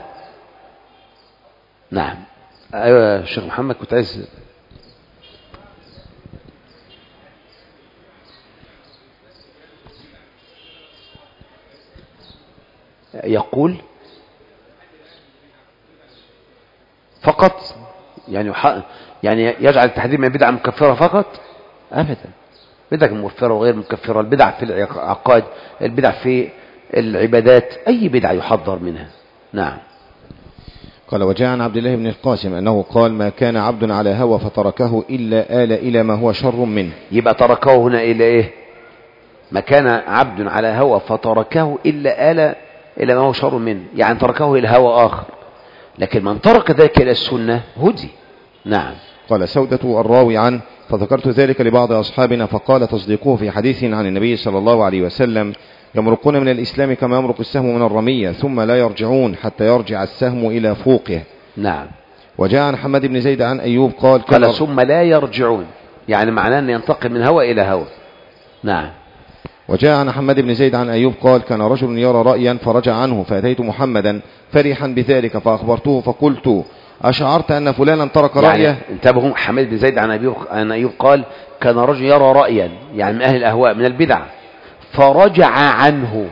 [SPEAKER 1] نعم. أيوة يا شيخ محمد، كنت عايز يقول فقط، يعني يجعل التحذير من البدع مكفرة فقط؟ أبدا، بدع مكفرة وغير مكفرة، البدع في العقائد، البدع في العبادات، أي بدع يحذر منها. نعم.
[SPEAKER 2] قال وجاء عن عبد الله بن القاسم أنه قال ما كان عبد على هوى فتركه إلا آل إلى ما هو شر منه.
[SPEAKER 1] يبقى تركه هنا إلى إيه؟ ما كان عبد على هوى فتركه إلا آل إلى ما هو شر منه، يعني تركه إلى هوى آخر. لكن من ترك ذلك إلى السنة هدي. نعم.
[SPEAKER 2] قال سودة الراوي عنه: فذكرت ذلك لبعض أصحابنا فقال: تصديقوه في حديث عن النبي صلى الله عليه وسلم: يمرقون من الإسلام كما يمرق السهم من الرمية ثم لا يرجعون حتى يرجع السهم إلى فوقه.
[SPEAKER 1] نعم.
[SPEAKER 2] وجاء عن حماد بن زيد عن أيوب
[SPEAKER 1] قال ثم لا يرجعون، يعني معناه أن ينتقل من هوى إلى هوى. نعم.
[SPEAKER 2] وجاء عن حماد بن زيد عن أيوب قال: كان رجل يرى رأيا فرجع عنه، فأتيت محمدا فرحا بذلك فأخبرته فقلت: أشعرت أن فلانا ترك رأيه؟
[SPEAKER 1] يعني انتبهوا، حماد بن زيد عن أيوب قال: كان رجل يرى رأيا، يعني من أهل الأهواء من البدع، فرجع عنه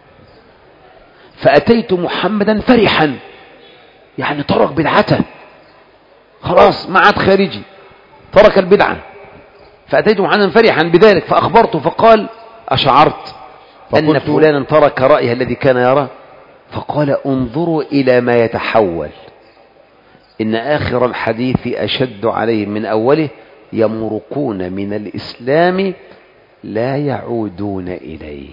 [SPEAKER 1] فأتيت محمدا فرحا، يعني ترك بدعته خلاص، ما عاد خارجي، ترك البدعة. فأتيت محمدا فرحا بذلك فأخبرته فقال: أشعرت أن فلانا ترك رأيه الذي كان يراه؟ فقال: انظروا إلى ما يتحول، إن آخر الحديث أشد عليهم من أوله، يمرقون من الإسلام لا يعودون إليه.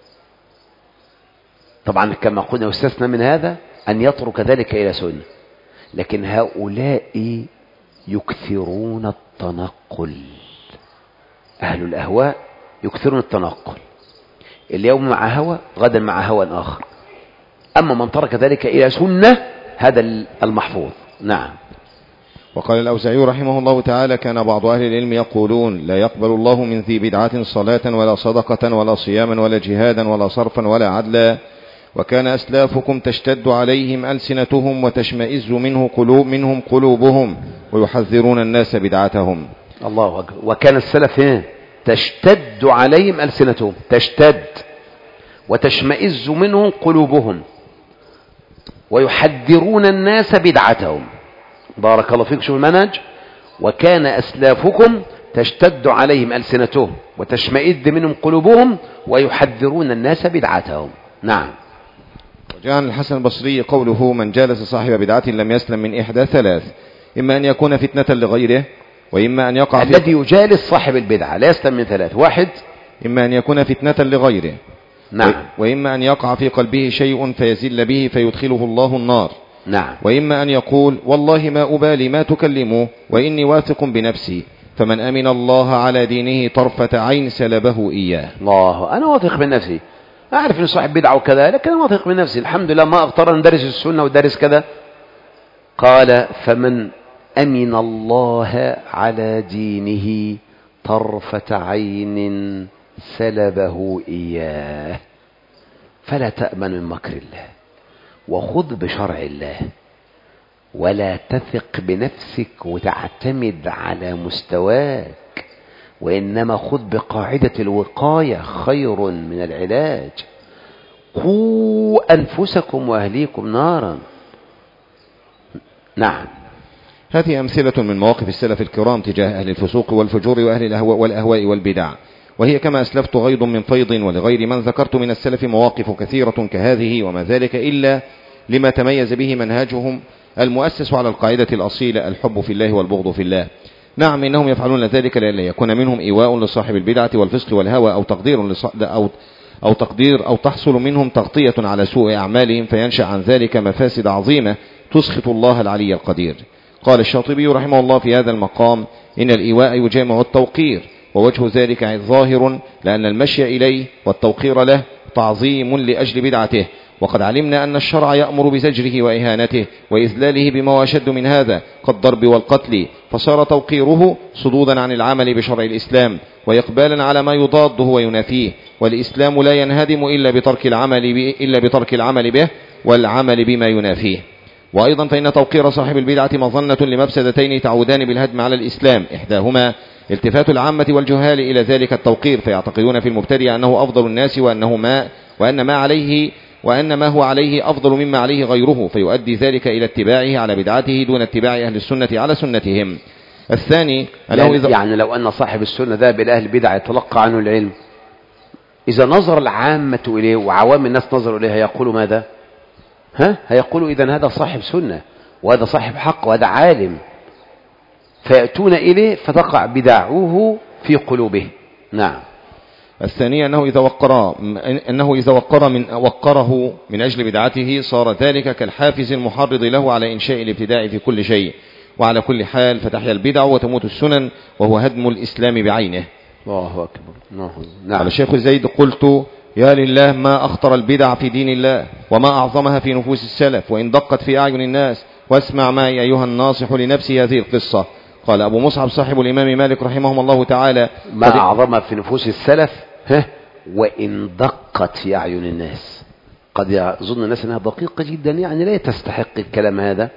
[SPEAKER 1] طبعا كما قلنا استثنى من هذا أن يترك ذلك إلى سنة، لكن هؤلاء يكثرون التنقل، أهل الأهواء يكثرون التنقل، اليوم مع هوى غدا مع هوى آخر. أما من ترك ذلك إلى سنة هذا المحفوظ. نعم.
[SPEAKER 2] وقال الأوزاعي رحمه الله تعالى: كان بعض أهل العلم يقولون: لا يقبل الله من ذي بدعة صلاة ولا صدقة ولا صياما ولا جهادا ولا صرفا ولا عدلا، وكان أسلافكم تشتد عليهم ألسنتهم وتشمئز منهم قلوبهم ويحذرون الناس بدعتهم.
[SPEAKER 1] الله أكبر. وكان السلف تشتد عليهم ألسنتهم، تشتد وتشمئز منهم قلوبهم ويحذرون الناس بدعتهم. بارك الله فيك. شو المنهج؟ وكان أسلافكم تشتد عليهم ألسنتهم وتشمئز منهم قلوبهم ويحذرون الناس بدعتهم. نعم.
[SPEAKER 2] وجاء عن الحسن البصري قوله: من جالس صاحب بدعة لم يسلم من إحدى ثلاث: إما أن يكون فتنة لغيره، وإما أن يقع
[SPEAKER 1] الذي يجالس صاحب البدعة لا يسلم من ثلاث: واحد،
[SPEAKER 2] إما أن يكون فتنة لغيره،
[SPEAKER 1] نعم،
[SPEAKER 2] وإما أن يقع في قلبه شيء فيزل به فيدخله الله النار،
[SPEAKER 1] نعم،
[SPEAKER 2] وإما أن يقول: والله ما أبالي ما تكلموا وإني واثق بنفسي، فمن أمن الله على دينه طرفة عين سلبه إياه.
[SPEAKER 1] الله، أنا واثق من نفسي، أعرف أن صاحب بدعة وكذا، لكن أنا واثق من نفسي الحمد لله، ما أغتر أن درس السنة ودرس كذا. قال: فمن أمن الله على دينه طرفة عين سلبه إياه. فلا تأمن من مكر الله، وخذ بشرع الله، ولا تثق بنفسك وتعتمد على مستواك، وإنما خذ بقاعدة الوقاية خير من العلاج. قوا أنفسكم وأهليكم نارا. نعم.
[SPEAKER 2] هذه أمثلة من مواقف السلف الكرام تجاه أهل الفسوق والفجور وأهل الأهواء والبدع، وهي كما أسلفت غيض من فيض، ولغير من ذكرت من السلف مواقف كثيرة كهذه، وما ذلك إلا لما تميز به منهجهم المؤسس على القاعدة الأصيلة: الحب في الله والبغض في الله. نعم، إنهم يفعلون ذلك لئلا يكون منهم إيواء لصاحب البدعة والفسق والهوى، أو تقدير أو تحصل منهم تغطية على سوء أعمالهم، فينشأ عن ذلك مفاسد عظيمة تسخط الله العلي القدير. قال الشاطبي رحمه الله في هذا المقام: إن الإيواء يجامع التوقير، ووجه ذلك ظاهر، لأن المشي إليه والتوقير له تعظيم لأجل بدعته، وقد علمنا أن الشرع يأمر بزجره وإهانته وإذلاله بما هو أشد من هذا كالضرب والقتل، فصار توقيره صدودا عن العمل بشرع الإسلام وإقبالا على ما يضاده وينافيه، والإسلام لا ينهدم إلا بترك العمل به والعمل بما ينافيه. وأيضا فإن توقير صاحب البدعة مظنة لمفسدتين تعودان بالهدم على الإسلام: إحداهما التفات العامة والجهال إلى ذلك التوقير، فيعتقدون في المبتدع أنه أفضل الناس وأن ما هو عليه أفضل مما عليه غيره، فيؤدي ذلك إلى اتباعه على بدعته دون اتباع أهل السنة على سنتهم. الثاني
[SPEAKER 1] يعني لو أن صاحب السنة ذهب إلى أهل البدع يتلقى عنه العلم، إذا نظر العامة إليه وعوام الناس نظروا إليه هيقولوا ماذا؟ هيقولوا إذن هذا صاحب سنة وهذا صاحب حق وهذا عالم، فيأتون إليه فتقع بدعوه في قلوبه. نعم.
[SPEAKER 2] الثانية أنه إذا وقره من أجل بدعته صار ذلك كالحافز المحرض له على إنشاء الابتداع في كل شيء. وعلى كل حال فتحيا البدع وتموت السنن، وهو هدم الإسلام بعينه.
[SPEAKER 1] الله أكبر. نعم.
[SPEAKER 2] قال الشيخ زيد: قلت: يا لله ما أخطر البدع في دين الله، وما أعظمها في نفوس السلف، وإن دقت في أعين الناس. واسمع معي أيها الناصح لنفسي هذه القصة. قال أبو مصعب صاحب الإمام مالك رحمه الله تعالى:
[SPEAKER 1] ما أعظمها في نفوس السلف وإن دقت في أعين الناس. قد يظن الناس أنها دقيقة جدا، يعني لا تستحق الكلام هذا،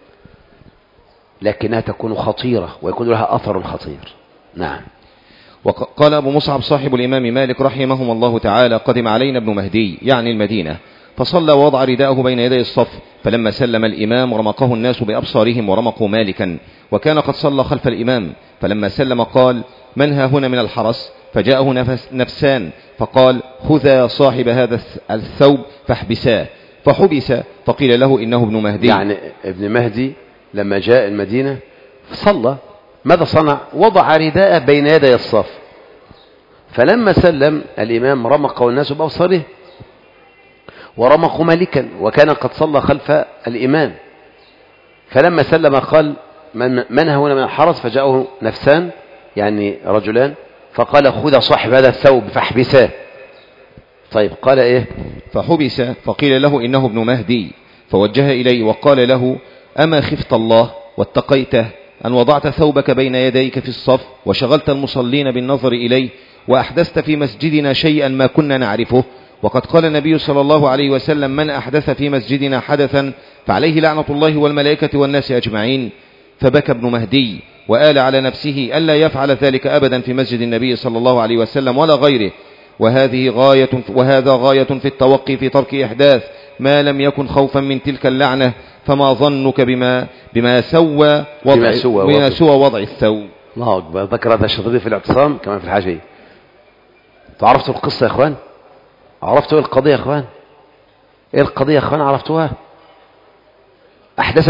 [SPEAKER 1] لكنها تكون خطيرة ويكون لها أثر خطير. نعم.
[SPEAKER 2] وقال أبو مصعب صاحب الإمام مالك رحمه الله تعالى: قدم علينا ابن مهدي يعني المدينة، فصلى ووضع رداءه بين يدي الصف، فلما سلم الإمام رمقه الناس بأبصارهم ورمقوا مالكا، وكان قد صلى خلف الإمام، فلما سلم قال: من ها هنا من الحرس؟ فجاءه نفسان فقال: خذا صاحب هذا الثوب فاحبساه. فحبس، فقيل له إنه ابن مهدي.
[SPEAKER 1] يعني ابن مهدي لما جاء المدينة صلى، ماذا صنع؟ وضع رداءه بين يدي الصف، فلما سلم الإمام رمقه الناس بأبصاره ورمقوا مالكا، وكان قد صلى خلف الإمام، فلما سلم قال: من هنا من الحرس؟ فجاءه نفسان يعني رجلان، فقال: خذ صاحب هذا الثوب فاحبساه. طيب قال إيه؟
[SPEAKER 2] فحبس، فقيل له إنه ابن مهدي، فوجه إليه وقال له: أما خفت الله واتقيته أن وضعت ثوبك بين يديك في الصف وشغلت المصلين بالنظر إليه، وأحدثت في مسجدنا شيئا ما كنا نعرفه، وقد قال النبي صلى الله عليه وسلم: من أحدث في مسجدنا حدثا فعليه لعنة الله والملائكة والناس أجمعين. فبكى ابن مهدي وآل على نفسه ألا يفعل ذلك أبدا في مسجد النبي صلى الله عليه وسلم ولا غيره، وهذا غاية في التوقي في ترك إحداث ما لم يكن خوفا من تلك اللعنة. فما ظنك بما سوى وضع الثوب.
[SPEAKER 1] الله أكبر. ذكر هذا الشطري في الاعتصام كمان في الحاجة. تعرفتوا القصة يا إخوان؟ عرفتوا إيه القضية يا إخوان؟ إيه القضية يا إخوان؟ عرفتوها؟ أحدث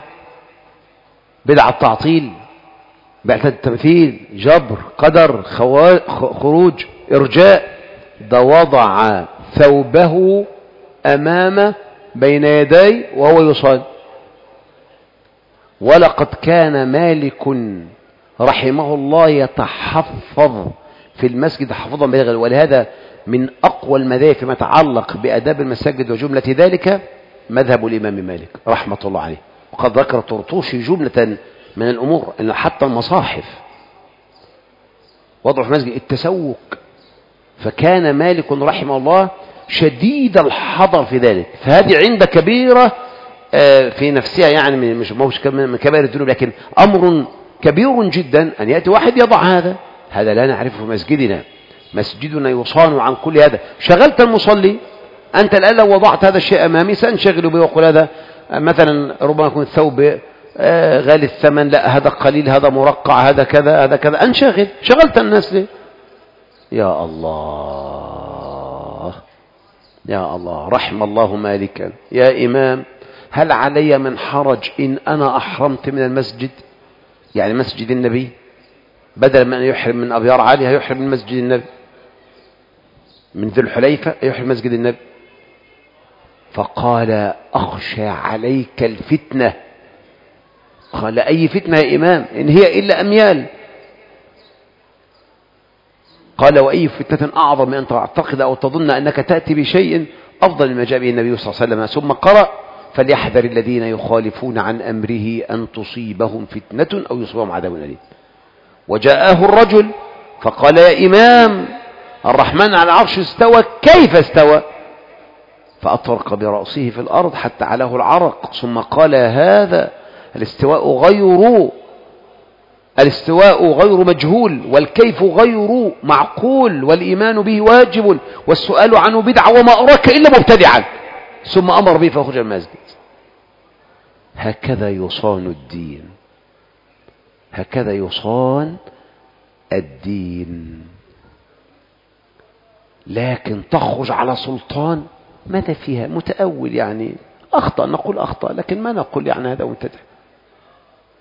[SPEAKER 1] بدعة تعطيل، بعثة التمثيل، جبر، قدر، خروج، إرجاء. ده وضع ثوبه أمامه بين يديه وهو يصلي. ولقد كان مالك رحمه الله يتحفظ في المسجد حفظا بلغا، ولهذا من أقوى المذاهب فيما يتعلق بآداب المساجد وجملة ذلك مذهب الإمام مالك رحمة الله عليه. وقد ذكر الطرطوشي جملة من الأمور أن حتى المصاحف وضعوا في المسجد التسوق، فكان مالك رحمه الله شديد الحذر في ذلك. فهذه عند كبيرة في نفسها، يعني مش من كبائر الذنوب، لكن أمر كبير جدا أن يأتي واحد يضع هذا لا نعرفه في مسجدنا. مسجدنا يصان عن كل هذا. شغلت المصلي أنت الآن، لو وضعت هذا الشيء أمامي سأنشغل به وأقول هذا مثلا ربما يكون الثوب غالي الثمن، لا هذا قليل، هذا مرقع، هذا كذا، هذا كذا، شغلت الناس ليه؟ يا الله يا الله، رحم الله مالكا. يا إمام، هل علي من حرج إن أنا أحرمت من المسجد، يعني مسجد النبي، بدل من أن يحرم من أبيار عالي هيحرم من مسجد النبي، من ذو الحليفة يحرم مسجد النبي. فقال: أخشى عليك الفتنة. قال: أي فتنة يا إمام؟ إن هي إلا أميال. قال: وأي فتنة أعظم من أن تعتقد أو تظن أنك تأتي بشيء أفضل مما جاء به النبي صلى الله عليه وسلم. ثم قرأ: فليحذر الذين يخالفون عن أمره أن تصيبهم فتنة أو يصيبهم عذاب أليم. وجاءه الرجل فقال: يا إمام، الرحمن على العرش استوى، كيف استوى؟ فأطرق برأسه في الأرض حتى علاه العرق، ثم قال: هذا الاستواء غير مجهول، والكيف غير معقول، والإيمان به واجب، والسؤال عنه بدعة، وما أراك إلا مبتدعا. ثم أمر به فأخرج المسجد. هكذا يصان الدين، هكذا يصان الدين. لكن تخرج على سلطان ماذا فيها؟ متأول، يعني أخطأ، نقول أخطأ، لكن ما نقول يعني هذا مبتدع.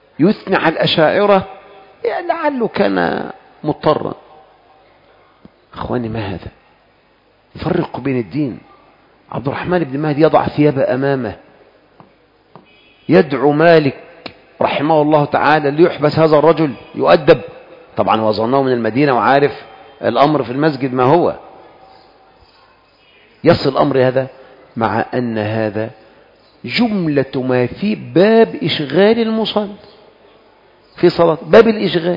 [SPEAKER 1] يثني على الأشاعرة، يعني لعله كان مضطرا. اخواني ما هذا؟ فرقوا بين الدين. عبد الرحمن بن مهدي يضع ثيابه امامه، يدعو مالك رحمه الله تعالى ليحبس هذا الرجل يؤدب. طبعا وظنه من المدينة وعارف الأمر في المسجد ما هو. يصل الأمر هذا مع أن هذا جملة ما في باب إشغال المصلي في صلاة، باب الإشغال.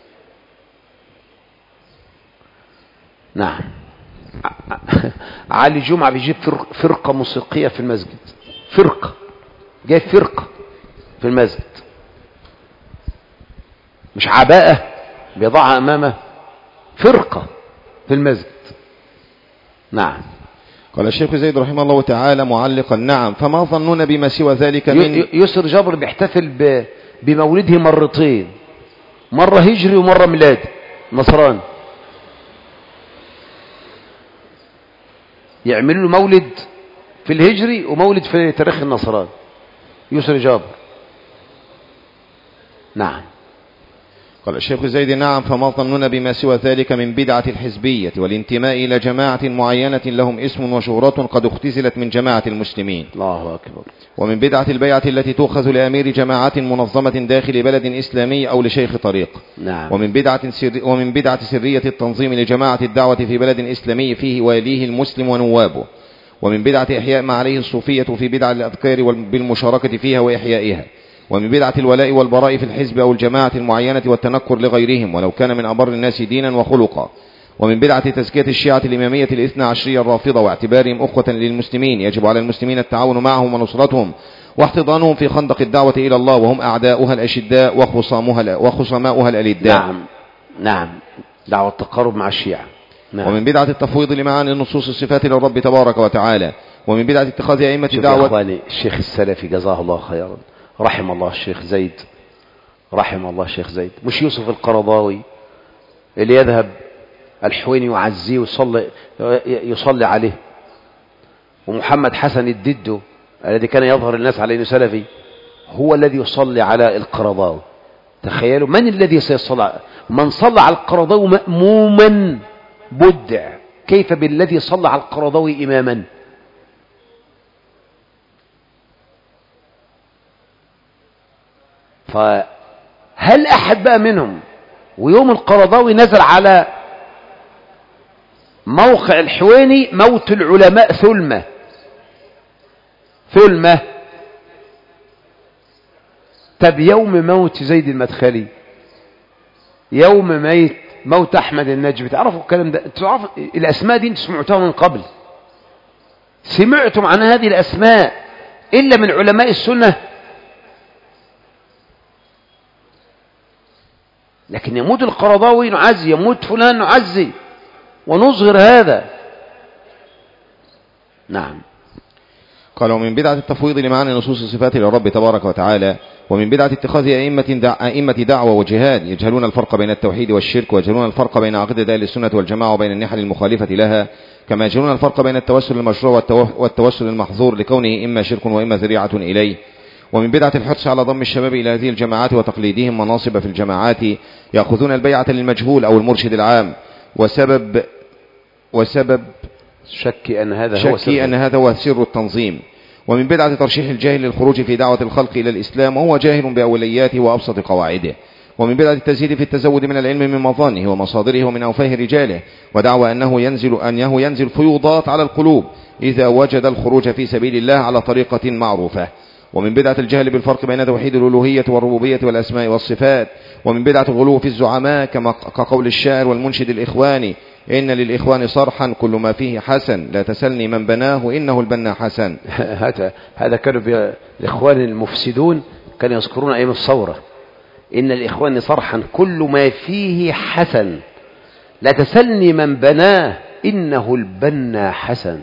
[SPEAKER 1] نعم. علي جمعة بيجيب فرقة موسيقية في المسجد، فرقة جايب فرقة في المسجد، مش عباءة بيضعها أمامه، فرقة في المسجد. نعم.
[SPEAKER 2] قال الشيخ زيد رحمه الله تعالى معلقا: نعم، فما ظنون بما سوى ذلك من
[SPEAKER 1] يسر جبر بيحتفل بمولده مرتين، مرة هجري ومرة ميلادي، نصراني. يعملوا له مولد في الهجري ومولد في تاريخ النصراني، يسر جابر. نعم.
[SPEAKER 2] قال الشيخ زيد: نعم، فما ظنون بما سوى ذلك من بدعة الحزبية والانتماء إلى جماعة معينة لهم اسم وشهرة قد اختزلت من جماعة المسلمين.
[SPEAKER 1] الله أكبر.
[SPEAKER 2] ومن بدعة البيعة التي تؤخذ لأمير جماعة منظمة داخل بلد إسلامي أو لشيخ طريق.
[SPEAKER 1] نعم.
[SPEAKER 2] ومن بدعة سرية التنظيم لجماعة الدعوة في بلد إسلامي فيه واليه المسلم ونوابه. ومن بدعة إحياء ما عليه الصوفية في بدع الأذكار بالمشاركة فيها وإحيائها. ومن بدعة الولاء والبراء في الحزب أو الجماعة المعينة والتنكر لغيرهم ولو كان من أبر الناس دينا وخلقا. ومن بدعة تزكية الشيعة الإمامية الاثنى عشرية الرافضة واعتبارهم أخوة للمسلمين يجب على المسلمين التعاون معهم ونصرتهم واحتضانهم في خندق الدعوة إلى الله وهم أعداؤها الأشداء وخصماؤها الألداء.
[SPEAKER 1] نعم. نعم. دعوة التقارب مع الشيعة. نعم.
[SPEAKER 2] ومن بدعة التفويض لمعاني النصوص الصفات للرب تبارك وتعالى. ومن بدعة اتخاذ أئمة الدعوة.
[SPEAKER 1] إخواني الشيخ السلفي جزاه الله خيرا، رحم الله الشيخ زيد، رحم الله الشيخ زيد، مش يوسف القرضاوي اللي يذهب الحويني يعزيه يصلي عليه، ومحمد حسن الددو الذي كان يظهر الناس على انه سلفي هو الذي يصلي على القرضاوي. تخيلوا من الذي سيصلي؟ من صلى على القرضاوي مأموما بدع، كيف بالذي صلى على القرضاوي إماما؟ فهل أحد بقى منهم ويوم القرضاوي نزل على موقع الحويني موت العلماء ثلمة. طب يوم موت زيد المدخلي، يوم موت أحمد النجبي، تعرفوا الكلام ده؟ تعرفوا الأسماء دي انتم سمعتوها من قبل، سمعتم عن هذه الأسماء إلا من علماء السنة؟ لكن يموت القرضاوي نعزي، يموت فلان نعزي ونظهر هذا. نعم.
[SPEAKER 2] قال: ومن بدعة التفويض لمعاني نصوص الصفات للرب تبارك وتعالى. ومن بدعة اتخاذ أئمة دعوة وجهاد يجهلون الفرق بين التوحيد والشرك، ويجهلون الفرق بين عقيدة أهل السنة والجماعة وبين النحل المخالفة لها، كما يجهلون الفرق بين التوسل المشروع والتوسل المحظور لكونه إما شرك وإما ذريعة إليه. ومن بدعة الحرص على ضم الشباب إلى هذه الجماعات وتقليدهم مناصب في الجماعات، يأخذون البيعة للمجهول أو المرشد العام، وسبب شكي أن هذا هو سر التنظيم. ومن بدعة ترشيح الجاهل للخروج في دعوة الخلق إلى الإسلام وهو جاهل بأولياته وأبسط قواعده. ومن بدعة التزهيد في التزود من العلم من مظانه ومصادره ومن أوفاه رجاله، ودعوى أنه ينزل فيوضات على القلوب إذا وجد الخروج في سبيل الله على طريقة معروفة. ومن بدعة الجهل بالفرق بين توحيد الألوهية والربوبية والأسماء والصفات. ومن بدعة الغلو في الزعماء كقول الشاعر والمنشد الإخواني: إن للإخوان صرحا كل ما فيه حسن، لا تسلني من بناه إنه البنا حسن.
[SPEAKER 1] هذا كانوا الإخوان المفسدون كانوا يذكرون أيام الثورة: إن الإخوان صرحا كل ما فيه حسن، لا تسلني من بناه إنه البنا حسن.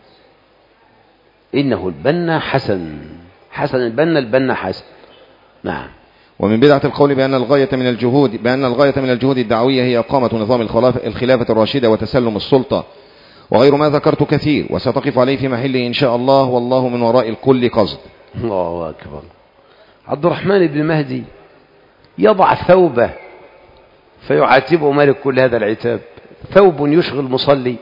[SPEAKER 1] إنه البنا حسن، حسن البنا حسن. نعم.
[SPEAKER 2] ومن بدعة القول بأن الغاية من الجهود الدعوية هي إقامة نظام الخلافة الراشدة وتسلم السلطة، وغير ما ذكرت كثير وستقف عليه في محله إن شاء الله، والله من وراء الكل قصد.
[SPEAKER 1] الله أكبر. عبد الرحمن بن مهدي يضع ثوبه فيعاتبه مالك كل هذا العتاب، ثوب يشغل مصلي،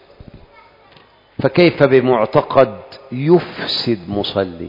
[SPEAKER 1] فكيف بمعتقد يفسد مصلي؟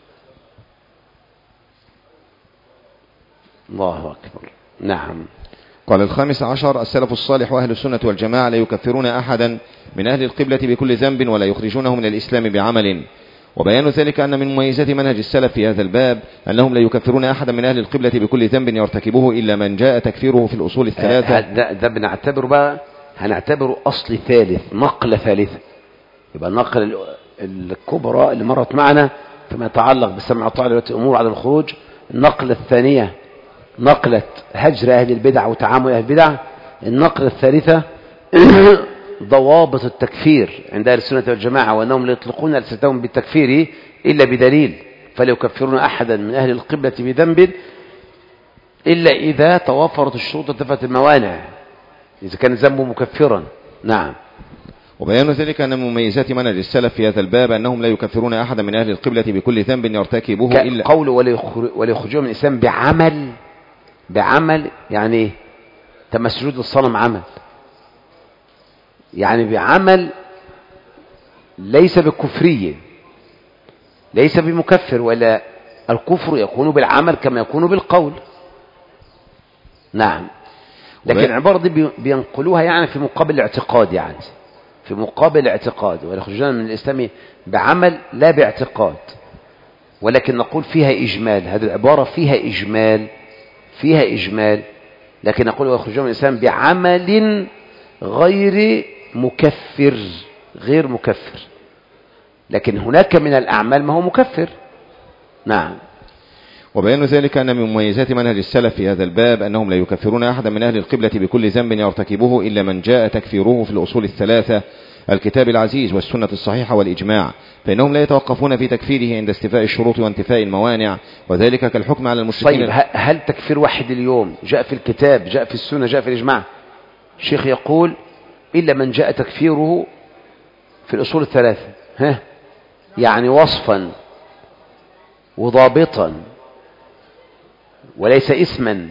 [SPEAKER 1] الله أكبر. نعم.
[SPEAKER 2] قال 15 السلف الصالح وأهل السنة والجماعة لا يكفرون أحدا من أهل القبلة بكل ذنب ولا يخرجونه من الإسلام بعمل. وبيان ذلك أن من مميزات منهج السلف في هذا الباب أنهم لا يكفرون أحدا من أهل القبلة بكل ذنب يرتكبه إلا من جاء تكفيره في الأصول الثلاثة.
[SPEAKER 1] ده بنعتبره بقى، هنعتبره أصل ثالث، نقلة ثالثة. يبقى النقلة الكبرى اللي مرت معنا فيما يتعلق بالسمع والطاعة والأمور على الخروج. النقلة الثانية نقلة هجر أهل البدع وتعامل أهل البدع. النقلة الثالثة ضوابط التكفير عند أهل السنة والجماعة، وأنهم لا يطلقون ألسنتهم بالتكفير إلا بدليل، فلا يكفرون أحدا من أهل القبلة بذنب إلا إذا توفرت الشروط وانتفت الموانع، إذا كان ذنبه مكفرا. نعم.
[SPEAKER 2] وبيان ذلك أن من مميزات منهج السلف في هذا الباب أنهم لا يكفرون أحدا من أهل القبلة بكل ذنب يرتكبه إلا
[SPEAKER 1] قول ولا يخرجون من الإسلام بعمل يعني تمسجود الصنم عمل، يعني بعمل ليس بالكفرية، ليس بمكفر، ولا الكفر يكون بالعمل كما يكون بالقول. نعم. لكن العبارة دي بينقلوها يعني في مقابل الاعتقاد، يعني في مقابل الاعتقاد، ولا يخرجون من الإسلام بعمل لا باعتقاد، ولكن نقول فيها إجمال. هذه العبارة فيها إجمال، لكن نقول ويخرجون من الإسلام بعمل غير مكفر، لكن هناك من الأعمال ما هو مكفر. نعم.
[SPEAKER 2] وبيان ذلك أن من مميزات منهج السلف في هذا الباب أنهم لا يكفرون أحدا من أهل القبلة بكل ذنب يرتكبه إلا من جاء تكفيره في الأصول الثلاثة، الكتاب العزيز والسنة الصحيحة والإجماع، فإنهم لا يتوقفون في تكفيره عند استيفاء الشروط وانتفاء الموانع، وذلك كالحكم على المشركين.
[SPEAKER 1] طيب هل تكفير واحد اليوم جاء في الكتاب، جاء في السنة، جاء في الإجماع؟ الشيخ يقول إلا من جاء تكفيره في الأصول الثلاثة، يعني وصفا وضابطا وليس اسما،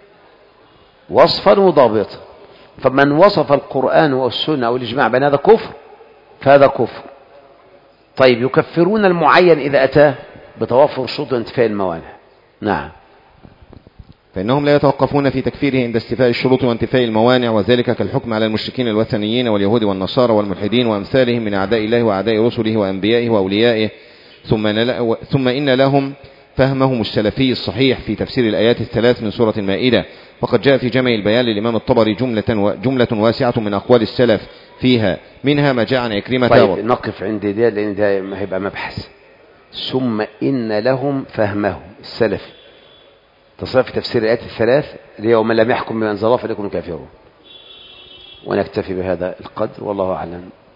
[SPEAKER 1] وصفا وضابطا. فمن وصف القرآن والسنة أو الإجماع بأن هذا كفر فهذا كفر. طيب يكفرون المعين إذا أتاه بتوافر شروط وانتفاء الموانع. نعم.
[SPEAKER 2] فإنهم لا يتوقفون في تكفيره عند استيفاء الشروط وانتفاء الموانع، وذلك كالحكم على المشركين الوثنيين واليهود والنصارى والملحدين وأمثالهم من أعداء الله وأعداء رسله وأنبيائه وأوليائه. ثم إن لهم فهمهم السلفي الصحيح في تفسير الآيات الثلاث من سورة المائدة، وقد جاء في جمع البيان للإمام الطبري جملة واسعة من أقوال السلف فيها، منها ما جاء عن عكرمة.
[SPEAKER 1] طيب نقف عند ده لأن ده هيبقى مبحث. ثم إن لهم فهمهم السلفي تصرف في تفسير الآيات الثلاث اللي هي ومن لم يحكم بما أنزل الله فليكن كافرون. ونكتفي بهذا القدر والله أعلم.